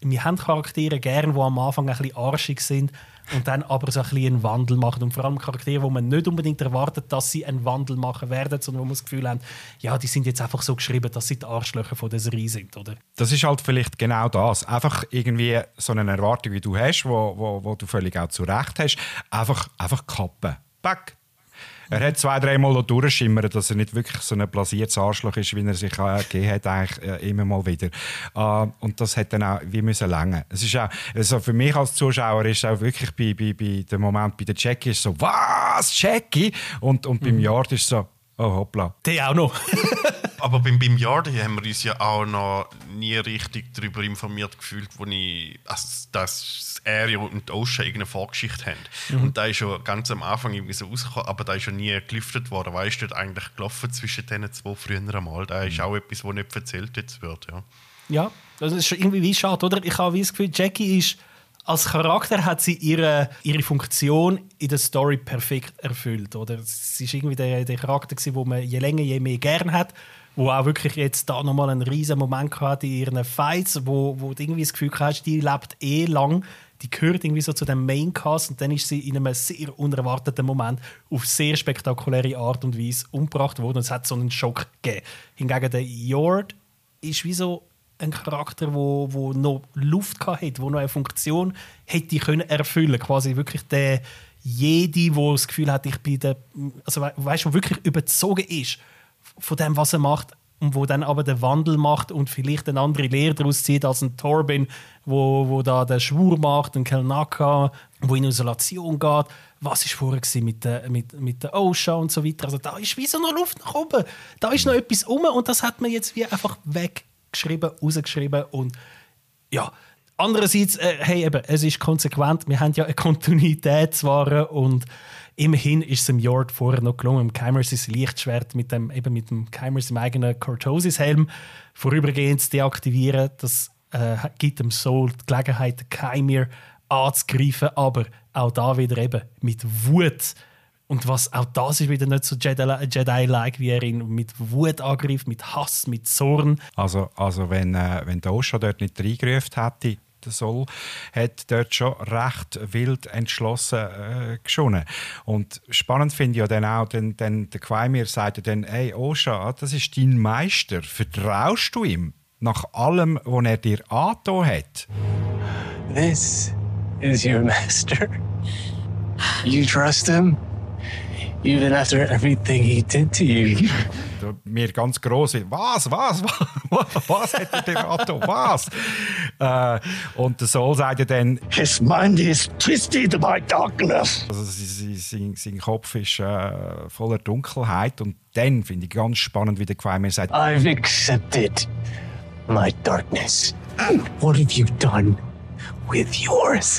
wir haben Charaktere gerne, die am Anfang ein bisschen arschig sind und dann aber so ein bisschen einen Wandel machen. Und vor allem Charaktere, wo man nicht unbedingt erwartet, dass sie einen Wandel machen werden, sondern wo man das Gefühl hat, ja, die sind jetzt einfach so geschrieben, dass sie die Arschlöcher von der Serie sind, oder? Das ist halt vielleicht genau das. Einfach irgendwie so eine Erwartung, wie du hast, wo, wo, wo du völlig auch zu Recht hast, einfach, einfach kappen. Back. Er hat zwei, dreimal durchschimmern, dass er nicht wirklich so ein blasiertes Arschloch ist, wie er sich äh, gegeben hat, eigentlich äh, immer mal wieder. Äh, und das hat dann auch wie müssen länger. Es ist auch, also für mich als Zuschauer ist es auch wirklich bei, bei, bei dem Moment bei der Jackie ist so, was, Jackie? Und, und beim Yard ist so, oh hoppla. Die auch noch. Aber beim, beim Yardy haben wir uns ja auch noch nie richtig darüber informiert gefühlt, wo ich, also, dass Ario und Osha irgendeine Vorgeschichte haben. Mhm. Und da ist schon ganz am Anfang irgendwie so rausgekommen, aber da ist schon nie gelüftet worden. Was ist dort eigentlich gelaufen zwischen diesen zwei früher einmal? Da ist auch etwas, das nicht erzählt jetzt wird. Ja, ja, das ist irgendwie wie schade, oder? Ich habe das Gefühl, Jackie ist als Charakter hat sie ihre, ihre Funktion in der Story perfekt erfüllt. Oder? Sie war irgendwie der, der Charakter, den man je länger, je mehr gern hat. Wo auch wirklich jetzt da nochmal einen riesen Moment hatte in ihren Fights, wo, wo du irgendwie das Gefühl hast, die lebt eh lang. Die gehört irgendwie so zu dem Maincast und dann ist sie in einem sehr unerwarteten Moment auf sehr spektakuläre Art und Weise umgebracht worden. Und es hat so einen Schock gegeben. Hingegen der Yord ist wie so ein Charakter, wo, wo noch Luft hatte, der noch eine Funktion hätte können erfüllen. Quasi wirklich der Jedi, der das Gefühl hat, ich bin der, also we, weißt du, wirklich überzogen ist von dem, was er macht und wo dann aber den Wandel macht und vielleicht eine andere Lehre daraus zieht als ein Torben, wo, wo da den Schwur macht, ein Kelnaka, wo in Isolation geht. Was war vorher mit der, mit, mit der Osha und so weiter. Also da ist wie so noch Luft nach oben. Da ist noch etwas um und das hat man jetzt wie einfach weggeschrieben, rausgeschrieben und ja. Andererseits, äh, hey, eben, es ist konsequent. Wir haben ja eine Kontinuität zwar und immerhin ist es dem Yord vorher noch gelungen, dem Chimer sein Lichtschwert mit dem, eben mit dem Chimer seinem eigenen Cortosis-Helm vorübergehend zu deaktivieren. Das äh, gibt dem Soul die Gelegenheit, den Chimer anzugreifen, aber auch da wieder eben mit Wut. Und was auch das ist wieder nicht so Jedi-like, wie er ihn mit Wut angreift, mit Hass, mit Zorn. Also, also wenn, äh, wenn der Osha dort nicht reingerufen hätte, der Soul hat dort schon recht wild entschlossen äh, geschonnen. Und spannend finde ich ja dann auch, denn, denn der Quaimir sagt ja dann, hey Osha, das ist dein Meister, vertraust du ihm nach allem, was er dir angetan hat? This is your master. You trust him? Even after everything he did to you. Mir ganz gross, was, was, was, was hat er dir angetan, was? Äh, und der Soul sagt ja dann, his mind is twisted by darkness. Also sein, sein Kopf ist äh, voller Dunkelheit und dann finde ich ganz spannend, wie der Quaimir sagt, I've accepted my darkness. What have you done with yours?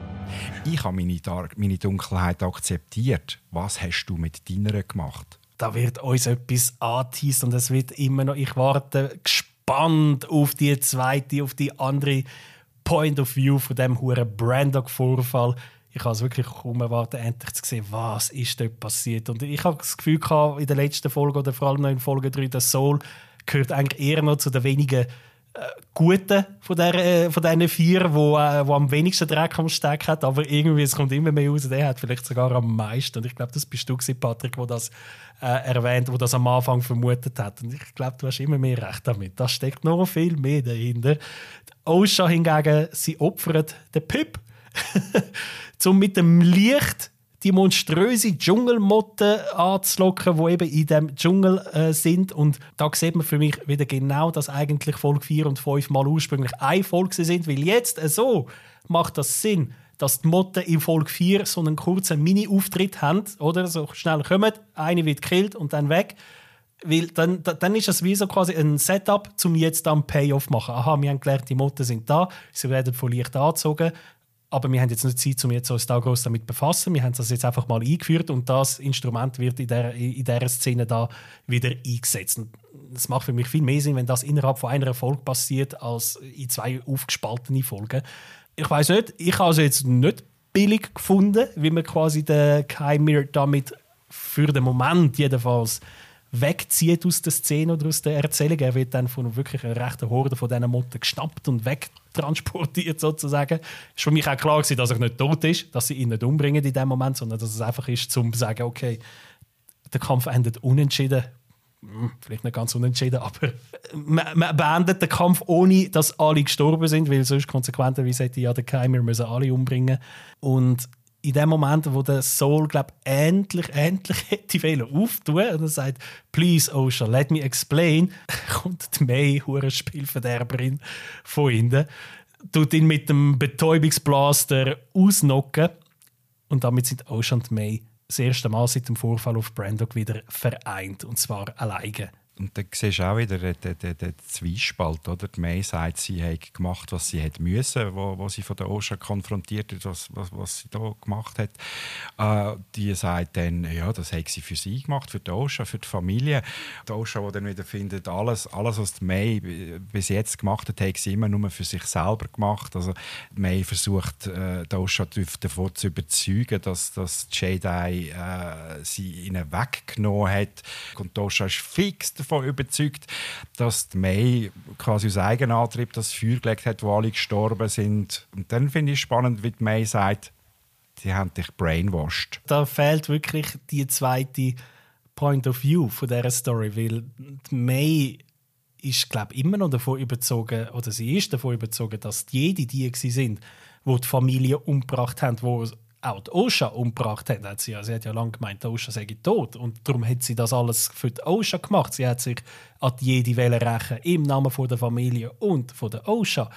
Ich habe meine, Dark- meine Dunkelheit akzeptiert. Was hast du mit deiner gemacht? Da wird uns etwas angeteased und es wird immer noch. Ich warte gespannt auf die zweite, auf die andere Point of View von dem huren Brandok-Vorfall. Ich habe es wirklich kaum erwartet, endlich zu sehen, was ist dort passiert. Und ich habe das Gefühl gehabt, in der letzten Folge oder vor allem noch in Folge drei, der Soul gehört eigentlich eher noch zu den wenigen äh, Guten von, der, äh, von diesen vier, wo, äh, wo am wenigsten Dreck am Steck hat. Aber irgendwie, es kommt immer mehr raus, der hat vielleicht sogar am meisten. Und ich glaube, das bist du, Patrick, der das äh, erwähnt, der das am Anfang vermutet hat. Und ich glaube, du hast immer mehr Recht damit. Da steckt noch viel mehr dahinter. Osha hingegen, sie opfert den Pip, um mit dem Licht die monströse Dschungelmotten anzulocken, die eben in diesem Dschungel äh, sind. Und da sieht man für mich wieder genau, dass eigentlich Folge vier und fünf mal ursprünglich eine Folge sind, weil jetzt äh, so macht das Sinn, dass die Motten in Folge vier so einen kurzen Mini-Auftritt haben, oder? So schnell kommen, eine wird gekillt und dann weg. Weil dann, dann ist es wie so quasi ein Setup, um jetzt dann Payoff zu machen. Aha, wir haben gelernt, die Motten sind da, sie werden von Licht angezogen. Aber wir haben jetzt nicht Zeit, um jetzt uns da groß damit zu befassen. Wir haben das jetzt einfach mal eingeführt und das Instrument wird in dieser, in dieser Szene da wieder eingesetzt. Es macht für mich viel mehr Sinn, wenn das innerhalb von einer Folge passiert, als in zwei aufgespaltene Folgen. Ich weiss nicht, ich habe es jetzt nicht billig gefunden, wie man quasi den Chimer damit für den Moment jedenfalls wegzieht aus der Szene oder aus der Erzählung. Er wird dann von wirklich einer rechten Horde von diesen Motten geschnappt und wegtransportiert sozusagen. Es war für mich auch klar gewesen, dass er nicht tot ist, dass sie ihn nicht umbringen in dem Moment, sondern dass es einfach ist, um zu sagen, okay, der Kampf endet unentschieden. Hm, vielleicht nicht ganz unentschieden, aber man, man beendet den Kampf, ohne dass alle gestorben sind, weil sonst konsequenterweise hätte ja der Keimer müssen alle umbringen. Und in dem Moment, wo der Soul, glaube ich, endlich, endlich hätte wollen auftun und er sagt, «Please, Osha, let me explain», kommt die May, hure Spielverderberin, von hinten, tut ihn mit dem Betäubungsblaster ausnocken und damit sind Osha und May das erste Mal seit dem Vorfall auf Brandok wieder vereint, und zwar alleine. Und dann siehst du auch wieder den, den, den, den Zwiespalt. Oder? Die May sagt, sie hat gemacht, was sie hätte müssen, wo, wo sie von der Osha konfrontiert wird, was, was, was sie da gemacht hat. Äh, die sagt dann, ja, das hat sie für sie gemacht, für die Osha, für die Familie. Die Osha, die dann wieder findet, alles, alles was die May bis jetzt gemacht hat, hat sie immer nur für sich selber gemacht. Also die May versucht, äh, die Osha davon zu überzeugen, dass, dass die Jedi äh, sie ihnen weggenommen hat. Und die Osha ist fix davon überzeugt, dass die May quasi aus Eigenantrieb das Feuer gelegt hat, wo alle gestorben sind. Und dann finde ich spannend, wie die May sagt, sie haben dich brainwashed. Da fehlt wirklich die zweite Point of View von dieser Story, weil die May ist, glaube ich, immer noch davon überzogen, oder sie ist davon überzogen, dass die Jedi die sind, die die Familie umgebracht haben, die auch die Osha umgebracht hat. Hat sie, ja, sie hat ja lange gemeint, die Osha sei tot. Und darum hat sie das alles für die Osha gemacht. Sie hat sich an die Jedi rächen im Namen von der Familie und von der Osha.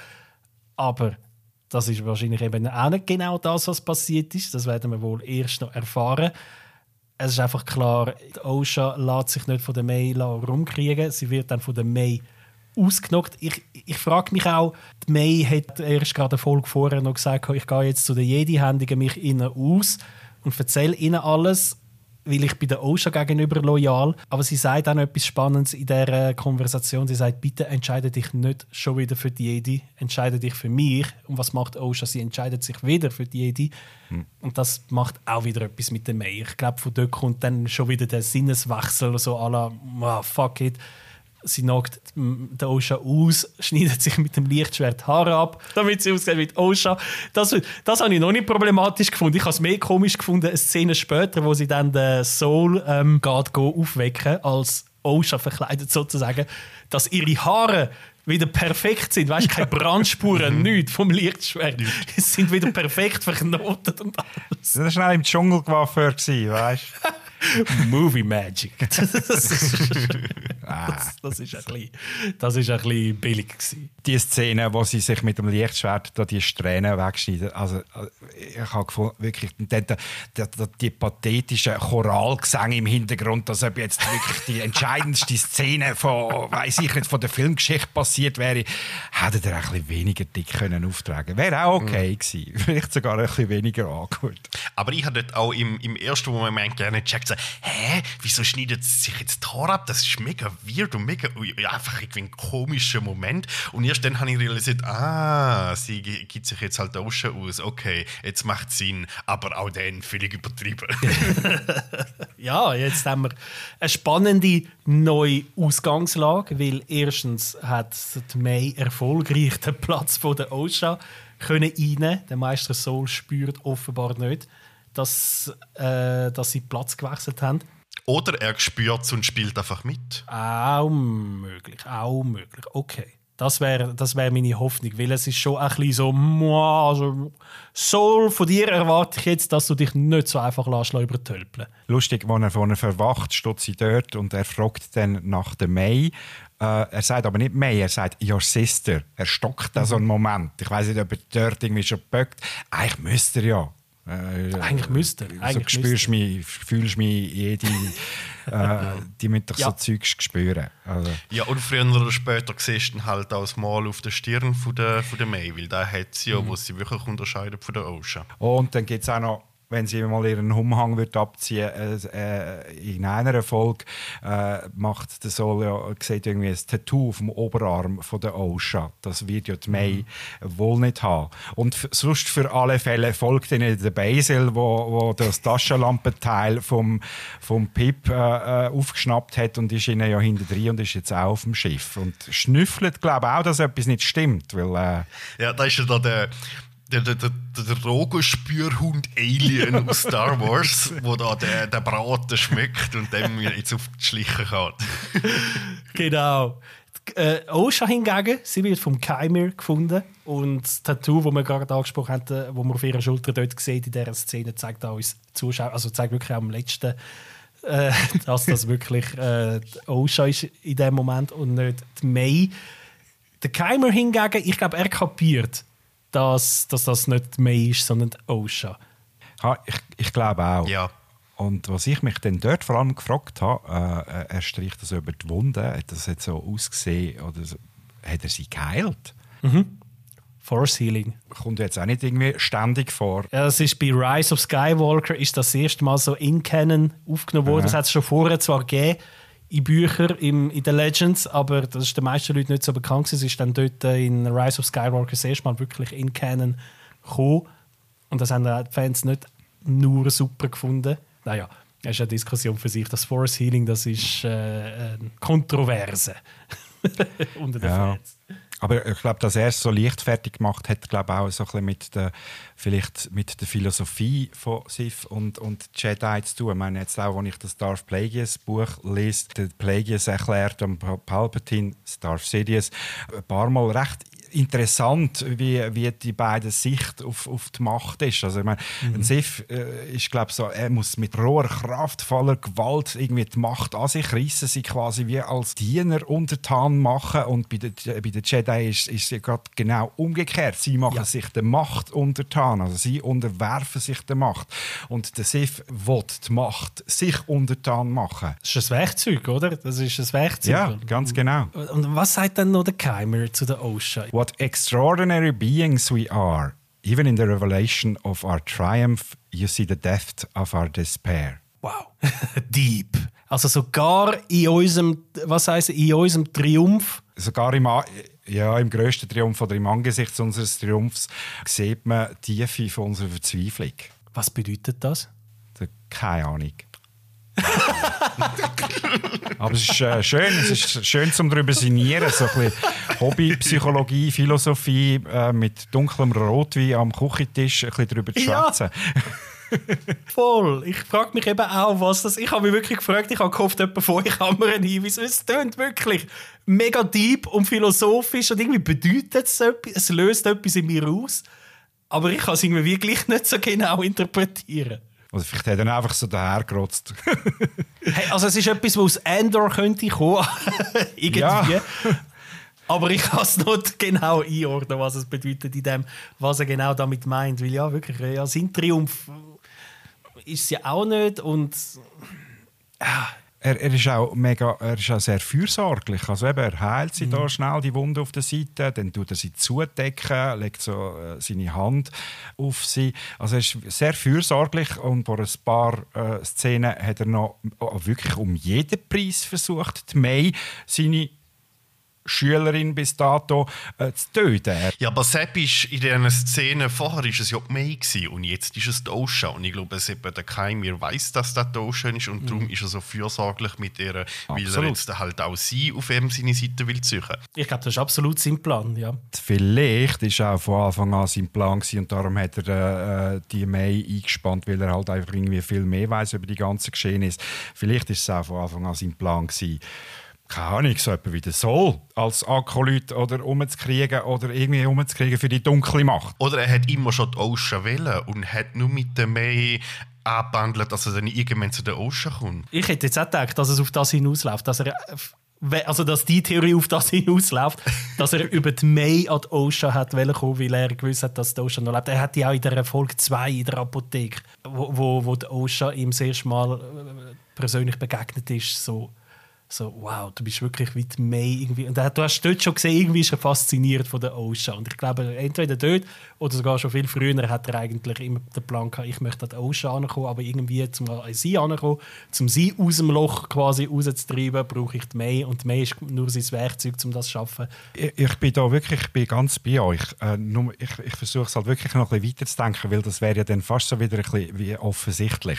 Aber das ist wahrscheinlich eben auch nicht genau das, was passiert ist. Das werden wir wohl erst noch erfahren. Es ist einfach klar, die Osha lässt sich nicht von der May rumkriegen. Sie wird dann von der May ausgenockt. Ich, ich frage mich auch, die May hat erst gerade eine Folge vorher noch gesagt, ich gehe jetzt zu den Jedi, händige mich ihnen aus und erzähle ihnen alles, weil ich bei der Osha gegenüber loyal. Aber sie sagt auch noch etwas Spannendes in dieser Konversation. Sie sagt, bitte entscheide dich nicht schon wieder für die Jedi, entscheide dich für mich. Und was macht Osha? Sie entscheidet sich wieder für die Jedi. Hm. Und das macht auch wieder etwas mit der May. Ich glaube, von dort kommt dann schon wieder der Sinneswechsel, so à la, oh, fuck it. Sie knockt den Osha aus, schneidet sich mit dem Lichtschwert Haare ab, damit sie aussieht wie die Osha. Das, das habe ich noch nicht problematisch gefunden. Ich habe es mehr komisch gefunden, eine Szene später, wo sie dann den Soul ähm, geht, go aufwecken, als Osha verkleidet sozusagen, dass ihre Haare wieder perfekt sind. Weißt du, keine Brandspuren, nichts vom Lichtschwert. Es sind wieder perfekt verknotet und alles. Das war schnell im Dschungelcoiffeur, weißt du? Movie Magic. Das ist, das, das ist ein bisschen, das ist ein bisschen billig gewesen. Die Szene, wo sie sich mit dem Lichtschwert da die Strähnen wegschneiden, also ich habe gefunden, wirklich die, die, die, die pathetische Choralgesänge im Hintergrund, dass ob jetzt wirklich die entscheidendste Szene von, weiss ich nicht, von der Filmgeschichte passiert wäre, hätte er ein bisschen weniger dick können auftragen. Wäre auch okay gewesen. Vielleicht sogar ein bisschen weniger angeholt. Aber ich habe dort auch im, im ersten Moment gerne gecheckt, so, hä, wieso schneidet sie sich jetzt die Haare ab? Das ist mega weird und mega, ja, einfach irgendwie ein komischer Moment. Und erst dann habe ich realisiert, ah, sie gibt sich jetzt halt Osha aus. Okay, jetzt macht es Sinn, aber auch dann völlig übertrieben. Ja, jetzt haben wir eine spannende neue Ausgangslage, weil erstens hat die May erfolgreich den Platz von der Osha können einnehmen. Der Meister Soul spürt offenbar nicht, dass, äh, dass sie Platz gewechselt haben. Oder er spürt es und spielt einfach mit. Auch möglich, auch möglich. Okay, das wäre das wär meine Hoffnung, weil es ist schon ein bisschen so, also, Soul, von dir erwarte ich jetzt, dass du dich nicht so einfach lässt übertölpeln. Lustig, als er von ihr verwacht, steht sie dort und er fragt dann nach der May. Äh, er sagt aber nicht May, er sagt «Your sister». Er stockt da so einen Moment. Ich weiss nicht, ob er dort irgendwie schon böckt. Eigentlich müsste er ja. Äh, Eigentlich müsste er. So spürst mich, fühlst mich jede, äh, die müssen doch ja. so Zeugs spüren. Also. Ja, und früher oder später siehst du dann halt auch das Mal auf der Stirn von der, von der May, weil da hat sie ja, mhm. wo sie wirklich unterscheidet von der Osha. Und dann gibt es auch noch, wenn sie mal ihren Umhang wird abziehen äh, äh, in einer Folge äh, macht der Sol ja, sieht irgendwie ein Tattoo auf dem Oberarm von der Osha. Das wird ja die May mhm. wohl nicht haben. Und f- sonst für alle Fälle folgt ihnen der Basil, wo, wo das Taschenlampenteil vom, vom Pip äh, aufgeschnappt hat und ist ihnen ja hinter drin und ist jetzt auch auf dem Schiff. Und schnüffelt, glaube ich, auch, dass etwas nicht stimmt. Weil, äh, ja, da ist ja da der Der, der, der, der Drogenspürhund-Alien aus Star Wars, wo da der, der Braten schmeckt und dem jetzt auf die Schliche geht. Genau. Äh, Osha hingegen, sie wird vom Chimera gefunden und das Tattoo, das wir gerade angesprochen haben, das wir auf ihrer Schulter dort sehen in dieser Szene, zeigt auch uns Zuschauer, also zeigt wirklich auch am letzten, äh, dass das wirklich äh, Osha ist in dem Moment und nicht die May. Der Chimera hingegen, ich glaube, er kapiert, Dass, dass das nicht May ist, sondern Osha. Ha, ich, ich glaube auch. Ja. Und was ich mich dann dort vor allem gefragt habe, äh, er streicht das über die Wunde, hat das jetzt so ausgesehen, oder so, hat er sie geheilt? Mhm. Force Healing. Kommt jetzt auch nicht irgendwie ständig vor. Ja, das ist bei Rise of Skywalker ist das erste Mal so in Canon aufgenommen worden. Ja. Das hat es schon vorher zwar gegeben, in Büchern, im, in den Legends, aber das ist den meisten Leuten nicht so bekannt. Es ist dann dort in Rise of Skywalker das erste Mal wirklich in Canon gekommen. Und das haben die Fans nicht nur super gefunden. Naja, das ist eine Diskussion für sich. Das Force Healing, das ist äh, eine Kontroverse unter den ja. Fans. Aber ich glaube, dass er es so leichtfertig gemacht hat, glaube auch so ein bisschen mit der, vielleicht mit der Philosophie von Sith und, und Jedi zu tun. Ich meine, jetzt auch, als ich das Darth Plagueis Buch lese, der Plagueis erklärt am Palpatine, Darth Sidious, ein paar Mal recht interessant, wie, wie die beiden Sicht auf, auf die Macht ist. Also ich meine, mhm. ein Sith äh, ist, glaube so, er muss mit roher, kraftvoller Gewalt irgendwie die Macht an sich reissen, sie quasi wie als Diener untertan machen. Und bei den, bei den Jedi ist, ist es gerade genau umgekehrt. Sie machen ja. sich der Macht untertan, also sie unterwerfen sich der Macht. Und der Sith will die Macht sich untertan machen. Das ist ein Werkzeug, oder? Das ist ein Werkzeug. Ja, ganz genau. Und was sagt dann noch der Chimera zu der Osha? What extraordinary beings we are. Even in the revelation of our triumph, you see the depth of our despair. Wow. Deep. Also sogar in unserem, was heisst, in unserem Triumph. Sogar im, ja, im grössten Triumph oder im Angesicht unseres Triumphs sieht man die Tiefe von unserer Verzweiflung. Was bedeutet das? Keine Ahnung. Aber es ist äh, schön, es ist schön zum darüber sinnieren, so ein bisschen Hobby, Psychologie, Philosophie äh, mit dunklem Rotwein am Küchentisch ein bisschen darüber zu schwätzen. Ja. Voll. Ich frage mich eben auch, was das... Ich habe mich wirklich gefragt, ich habe gehofft, jemand von euch kann mir einen Hinweis. Es klingt wirklich mega deep und philosophisch und irgendwie bedeutet es etwas, es löst etwas in mir aus, aber ich kann es irgendwie wirklich nicht so genau interpretieren. Oder vielleicht hat er einfach so dahergerotzt. Hey, also es ist etwas, was aus Andor könnte kommen. Irgendwie. Ja. Aber ich kann es nicht genau einordnen, was es bedeutet, in dem, was er genau damit meint. Weil ja, wirklich, ja, sein Triumph ist es ja auch nicht. Und ja. Er, er, ist auch mega, er ist auch sehr fürsorglich. Also eben, er heilt sie mhm. da schnell die Wunde auf der Seite, dann tut er sie zudecken, legt so äh, seine Hand auf sie. Also er ist sehr fürsorglich und vor ein paar äh, Szenen hat er noch wirklich um jeden Preis versucht, die May, seine Schülerin bis dato äh, zu töten. Ja, aber Sepp ist in diesen Szenen vorher ist es ja die May gewesen, und jetzt ist es die Osha. Und ich glaube, Sepp, der Chimera weiss, dass das die Osha ist und mhm. darum ist er so fürsorglich mit ihr, weil absolut. Er jetzt halt auch sie auf eben seine Seite will ziehen. Ich glaube, das ist absolut sein Plan, ja. Vielleicht war auch von Anfang an sein Plan gewesen, und darum hat er äh, die May eingespannt, weil er halt einfach irgendwie viel mehr weiss über die ganzen Geschehnisse. Vielleicht war es auch von Anfang an sein Plan gewesen, keine Ahnung, so etwas wie der Sol als Akolyt oder umzukriegen oder irgendwie umzukriegen für die dunkle Macht. Oder er hat immer schon die Osha wollen und hat nur mit der May angebandelt, dass er dann irgendwann zu der Osha kommt. Ich hätte jetzt auch gedacht, dass es auf das hinausläuft, dass er, also dass die Theorie auf das hinausläuft, dass er über die May an die Osha hat kommen, weil er gewusst hat, dass die Osha noch lebt. Er hat ja auch in der Folge zwei in der Apotheke, wo, wo, wo die Osha ihm das erste Mal persönlich begegnet ist, so so, wow, du bist wirklich wie die May irgendwie. Und du hast dort schon gesehen, irgendwie ist er fasziniert von der Osha. Und ich glaube, entweder dort oder sogar schon viel früher hat er eigentlich immer den Plan gehabt, ich möchte an die Osha ankommen, aber irgendwie zum an sie ankommen, um sie aus dem Loch quasi rauszutreiben, brauche ich die May. Und die May ist nur sein Werkzeug, um das zu schaffen. Ich, ich bin da wirklich ich bin ganz bei euch. Äh, nur, ich ich versuche es halt wirklich noch ein bisschen weiter zu denken, weil das wäre ja dann fast so wieder ein bisschen wie offensichtlich.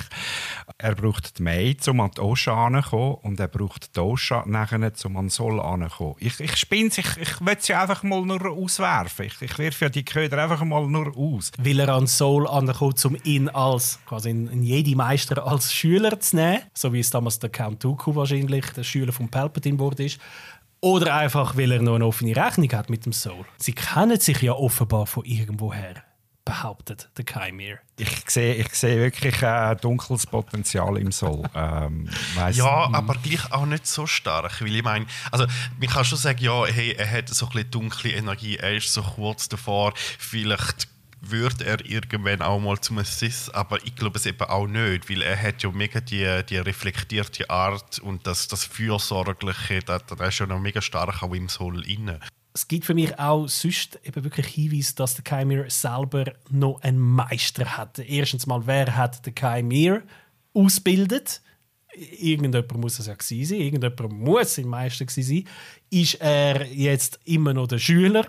Er braucht die May, um an die Osha anzukommen, und er braucht die Osha nachher, um an den Sol anzukommen. Ich, ich spinne es, ich, ich will sie einfach mal nur auswerfen. Ich, ich werfe ja die Köder einfach mal nur aus. Will er an den Sol ankommt, um ihn als quasi einen Jedi-Meister als Schüler zu nehmen, so wie es damals der Count Dooku wahrscheinlich, der Schüler von Palpatine wurde ist. Oder einfach, weil er noch eine offene Rechnung hat mit dem Soul. Sie kennen sich ja offenbar von irgendwoher, behauptet der Kymir. Ich sehe, ich sehe wirklich äh, dunkles Potenzial im Soul. Ähm, ja, aber gleich auch nicht so stark. Weil ich meine, also man kann schon sagen, ja, hey, er hat so ein bisschen dunkle Energie, er ist so kurz davor, vielleicht wird er irgendwann auch mal zum Sith, aber ich glaube es eben auch nicht, weil er hat ja mega die, die reflektierte Art und das, das Fürsorgliche, das, das ist ja noch mega stark auch im Soul inne. Es gibt für mich auch sonst eben wirklich Hinweise, dass der Kymir selber noch einen Meister hat. Erstens mal, wer hat den Kymir ausgebildet? Irgendjemand muss es ja gewesen sein, irgendjemand muss ein Meister gewesen sein. Ist er jetzt immer noch der Schüler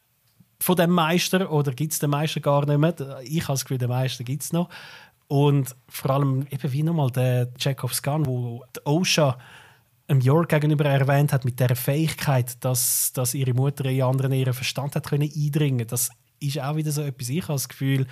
von dem Meister oder gibt es den Meister gar nicht mehr? Ich habe das Gefühl, den Meister gibt es noch. Und vor allem eben wie nochmal der Chekhovs Gun, wo die Osha einem York gegenüber erwähnt hat, mit der Fähigkeit, dass, dass ihre Mutter in anderen ihren Verstand hat können eindringen. Das ist auch wieder so etwas. Ich habe das Gefühl,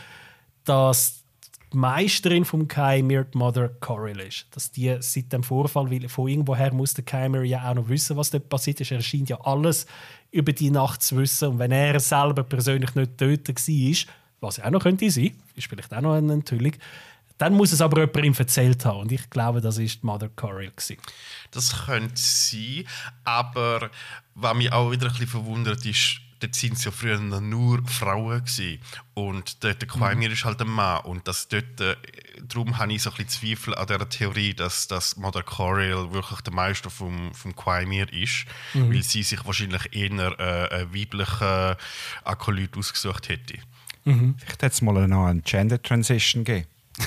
dass die Meisterin vom Kymir die Mother Corel ist. Dass die seit dem Vorfall, weil von irgendwoher muss der Kymir ja auch noch wissen, was dort passiert ist. Er scheint ja alles über die Nacht zu wissen. Und wenn er selber persönlich nicht dort war, was ja auch noch könnte sein, ist vielleicht auch noch eine Enthüllung, dann muss es aber jemand ihm erzählt haben. Und ich glaube, das war die Mother Corel. Das könnte sein, aber was mich auch wieder ein bisschen verwundert ist, dort sind es ja früher nur Frauen gewesen. Und der, der Kymir mhm. ist halt ein Mann. Und das dort, äh, darum habe ich so ein bisschen Zweifel an dieser Theorie, dass, dass Mother Corel wirklich der Meister vom, vom Kymir ist, mhm. weil sie sich wahrscheinlich eher äh, einen weiblichen Akolyt ausgesucht hätte. Mhm. Vielleicht hätte es mal noch eine Gender Transition gegeben.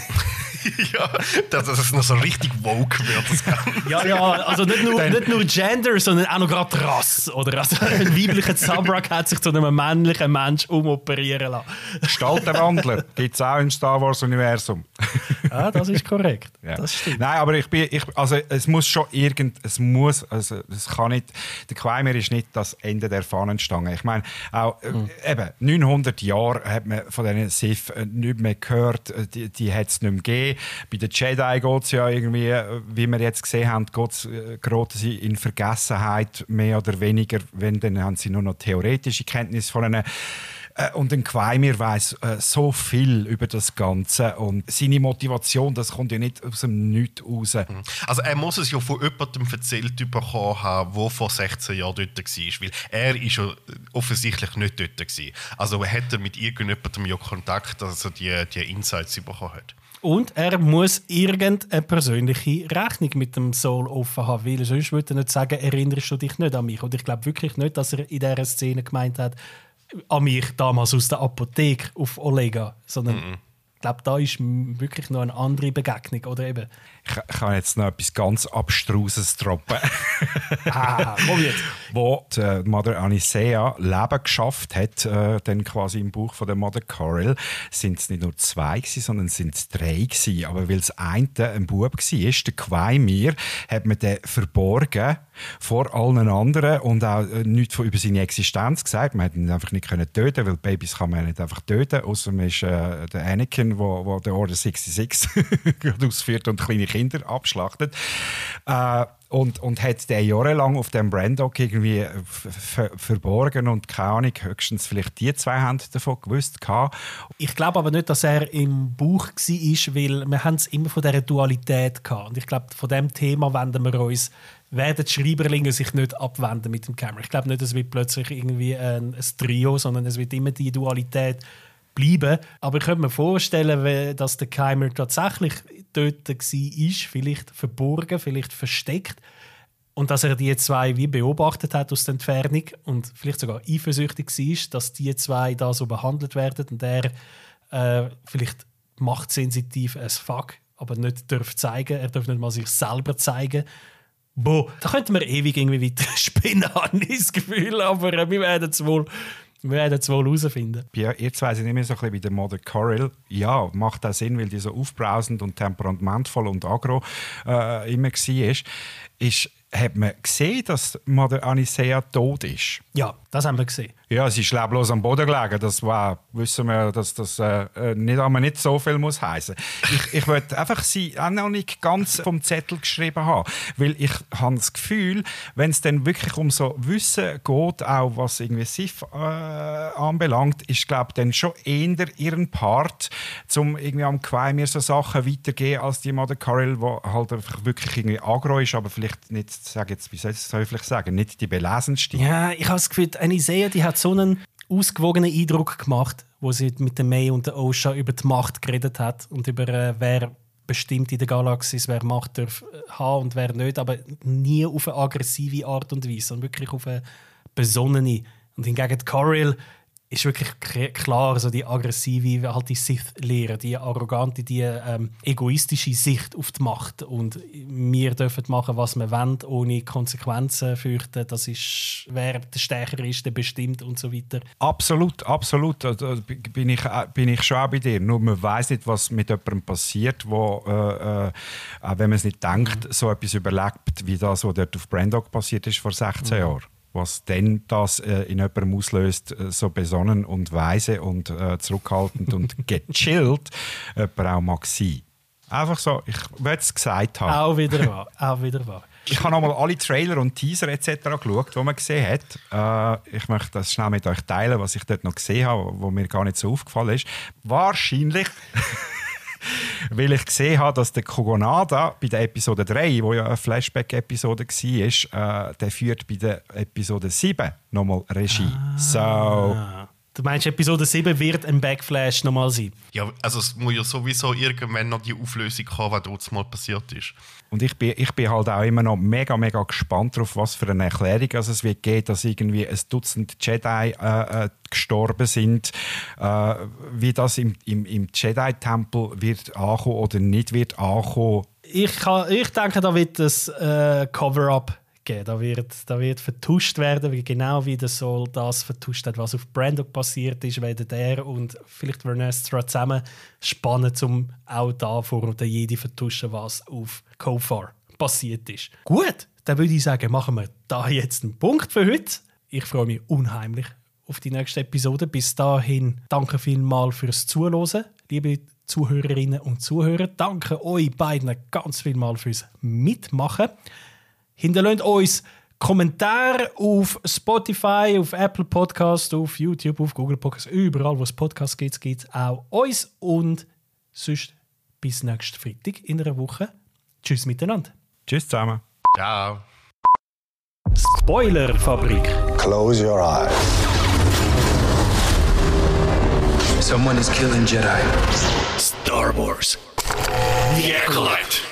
Ja, dass es noch so richtig woke wird. ja, ja, also nicht nur, nicht nur Gender, sondern auch noch gerade Rasse. Oder? Also ein weiblicher Zabrak hat sich zu einem männlichen Mensch umoperieren lassen. Gestaltenwandler gibt es auch im Star Wars-Universum. Ja, das ist korrekt. Ja. Das stimmt. Nein, aber ich bin, ich, also es muss schon irgend, es muss, also es kann nicht, der Kymir ist nicht das Ende der Fahnenstange. Ich meine, auch mhm. eben neunhundert Jahre hat man von diesen Sith nicht mehr gehört, die, die hat es nicht mehr gegeben. Bei den Jedi geht es ja irgendwie, wie wir jetzt gesehen haben, geraten sie in Vergessenheit, mehr oder weniger, wenn dann haben sie nur noch theoretische Kenntnisse von einer. Und ein Kymir weiss äh, so viel über das Ganze und seine Motivation, das kommt ja nicht aus dem Nichts raus. Also er muss es ja von jemandem erzählt bekommen haben, der vor sechzehn Jahren dort war, weil er ist ja offensichtlich nicht dort war. Also er hätte mit irgendjemandem ja Kontakt, dass er die, die Insights bekommen hat. Und er muss irgendeine persönliche Rechnung mit dem Soul offen haben, weil sonst würde er nicht sagen, erinnerst du dich nicht an mich. Und ich glaube wirklich nicht, dass er in dieser Szene gemeint hat, an mich damals aus der Apotheke auf Olega, sondern mm-mm. ich glaube, da ist wirklich noch eine andere Begegnung, oder eben? Ich, ich kann jetzt noch etwas ganz Abstruses droppen. ah, komm jetzt. Wo die Mother Anisea Leben geschafft hat, äh, dann quasi im Buch von der Mother Corel, sind es nicht nur zwei gewesen, sondern sind es drei gewesen. Aber weil das eine ein Bub war, der Kymir, hat man den verborgen vor allen anderen und auch äh, nichts von über seine Existenz gesagt. Man hat ihn einfach nicht können töten, weil Babys kann man ja nicht einfach töten, außer man ist äh, der Anakin, wo, wo der Order sechsundsechzig ausführt und kleine Kinder abschlachtet. Äh, und, und hat den jahrelang auf dem Brandok irgendwie f- verborgen und keine Ahnung, höchstens vielleicht die zwei haben davon gewusst. Ich glaube aber nicht, dass er im Buch war, weil wir haben es immer von dieser Dualität gehabt. Und ich glaube, von diesem Thema wenden wir uns, werden die Schreiberlinge sich nicht abwenden mit dem Kymir. Ich glaube nicht, es wird plötzlich irgendwie ein, ein Trio, sondern es wird immer die Dualität bleiben. Aber ich könnte mir vorstellen, dass der Kymir tatsächlich dort war, vielleicht verborgen, vielleicht versteckt, Und dass er die zwei wie beobachtet hat aus der Entfernung und vielleicht sogar eifersüchtig war, dass die zwei da so behandelt werden und er äh, vielleicht machtsensitiv as fuck, aber nicht darf zeigen, er darf nicht mal sich selber zeigen. Boah, da könnten wir ewig irgendwie weiter spinnen, habe ich das Gefühl, aber äh, wir werden es wohl, wir werden es wohl herausfinden. Ja, ihr zwei sind immer so ein bisschen wie der Mother Corell. Ja, macht auch Sinn, weil die so aufbrausend und temperamentvoll und aggro äh, immer war. Ist, hat man gesehen, dass Mother Anisea tot ist? Ja, das haben wir gesehen. Ja, sie ist leblos am Boden gelegen. Das war, wissen wir, dass das äh, nicht, aber nicht so viel muss heißen. Ich, ich wollte einfach sie auch noch nicht ganz vom Zettel geschrieben haben, weil ich habe das Gefühl, wenn es dann wirklich um so Wissen geht, auch was irgendwie Sif äh, anbelangt, ist glaube dann schon eher ihren Part, um irgendwie am Quai mir so Sachen weitergeben als die Mother Corell, die halt einfach wirklich irgendwie aggro ist, aber vielleicht nicht, sag jetzt, wie soll ich vielleicht sagen, nicht die belesenste. Ja, ich habe das Gefühl, Anisea, die hat so einen ausgewogenen Eindruck gemacht, wo sie mit der May und der Osha über die Macht geredet hat und über äh, wer bestimmt in der Galaxis, wer Macht darf haben und wer nicht, aber nie auf eine aggressive Art und Weise, sondern wirklich auf eine besonnene. Und hingegen die Corell ist wirklich klar, also die aggressive, halt die Sith-Lehre, die arrogante, die ähm, egoistische Sicht auf die Macht. Und wir dürfen machen, was wir wollen, ohne Konsequenzen fürchten. Das ist, wer der Stärkere ist, der bestimmt und so weiter. Absolut, absolut. Da bin ich, bin ich schon auch bei dir. Nur man weiss nicht, was mit jemandem passiert, wo, äh, äh, auch wenn man es nicht denkt, mhm. so etwas überlebt, wie das, was dort auf Brandok passiert ist vor sechzehn mhm. Jahren. Was denn das äh, in jemandem auslöst, äh, so besonnen und weise und äh, zurückhaltend und gechillt jemand auch mag sein. Einfach so, ich will es gesagt haben. Auch wieder wahr, auch wieder wahr. Ich habe nochmal alle Trailer und Teaser et cetera geschaut, die man gesehen hat. Äh, ich möchte das schnell mit euch teilen, was ich dort noch gesehen habe, was mir gar nicht so aufgefallen ist. Wahrscheinlich... weil ich gesehen habe, dass der Kogonada bei der Episode drei, wo ja eine Flashback-Episode war, äh, der führt bei der Episode sieben nochmal Regie. Ah. So. Du meinst, Episode sieben wird ein Backflash nochmal sein? Ja, also es muss ja sowieso irgendwann noch die Auflösung kommen, was dort mal passiert ist. Und ich bin, ich bin halt auch immer noch mega, mega gespannt darauf, was für eine Erklärung also es wird geben, dass irgendwie ein Dutzend Jedi äh, äh, gestorben sind, äh, wie das im, im, im Jedi-Tempel wird ankommen oder nicht wird ankommen. Ich, kann, ich denke, da wird es äh, Cover-up geben. Da wird, da wird vertuscht werden, wie genau wie der Sol das vertuscht hat, was auf Brandok passiert ist, werden der und vielleicht Vernestra zusammen spannen, um auch da vor der Jedi vertuschen, was auf Kofar passiert ist. Gut, dann würde ich sagen, machen wir da jetzt einen Punkt für heute. Ich freue mich unheimlich auf die nächste Episode. Bis dahin danke vielmals fürs Zuhören, liebe Zuhörerinnen und Zuhörer. Danke euch beiden ganz vielmals fürs Mitmachen. Hinterlasst uns Kommentare auf Spotify, auf Apple Podcasts, auf YouTube, auf Google Podcasts, überall, wo es Podcasts gibt, gibt es auch uns. Und sonst bis nächsten Freitag in einer Woche. Tschüss miteinander. Tschüss zusammen. Ciao. Spoilerfabrik. Close your eyes. Someone is killing Jedi. Star Wars. The Acolyte.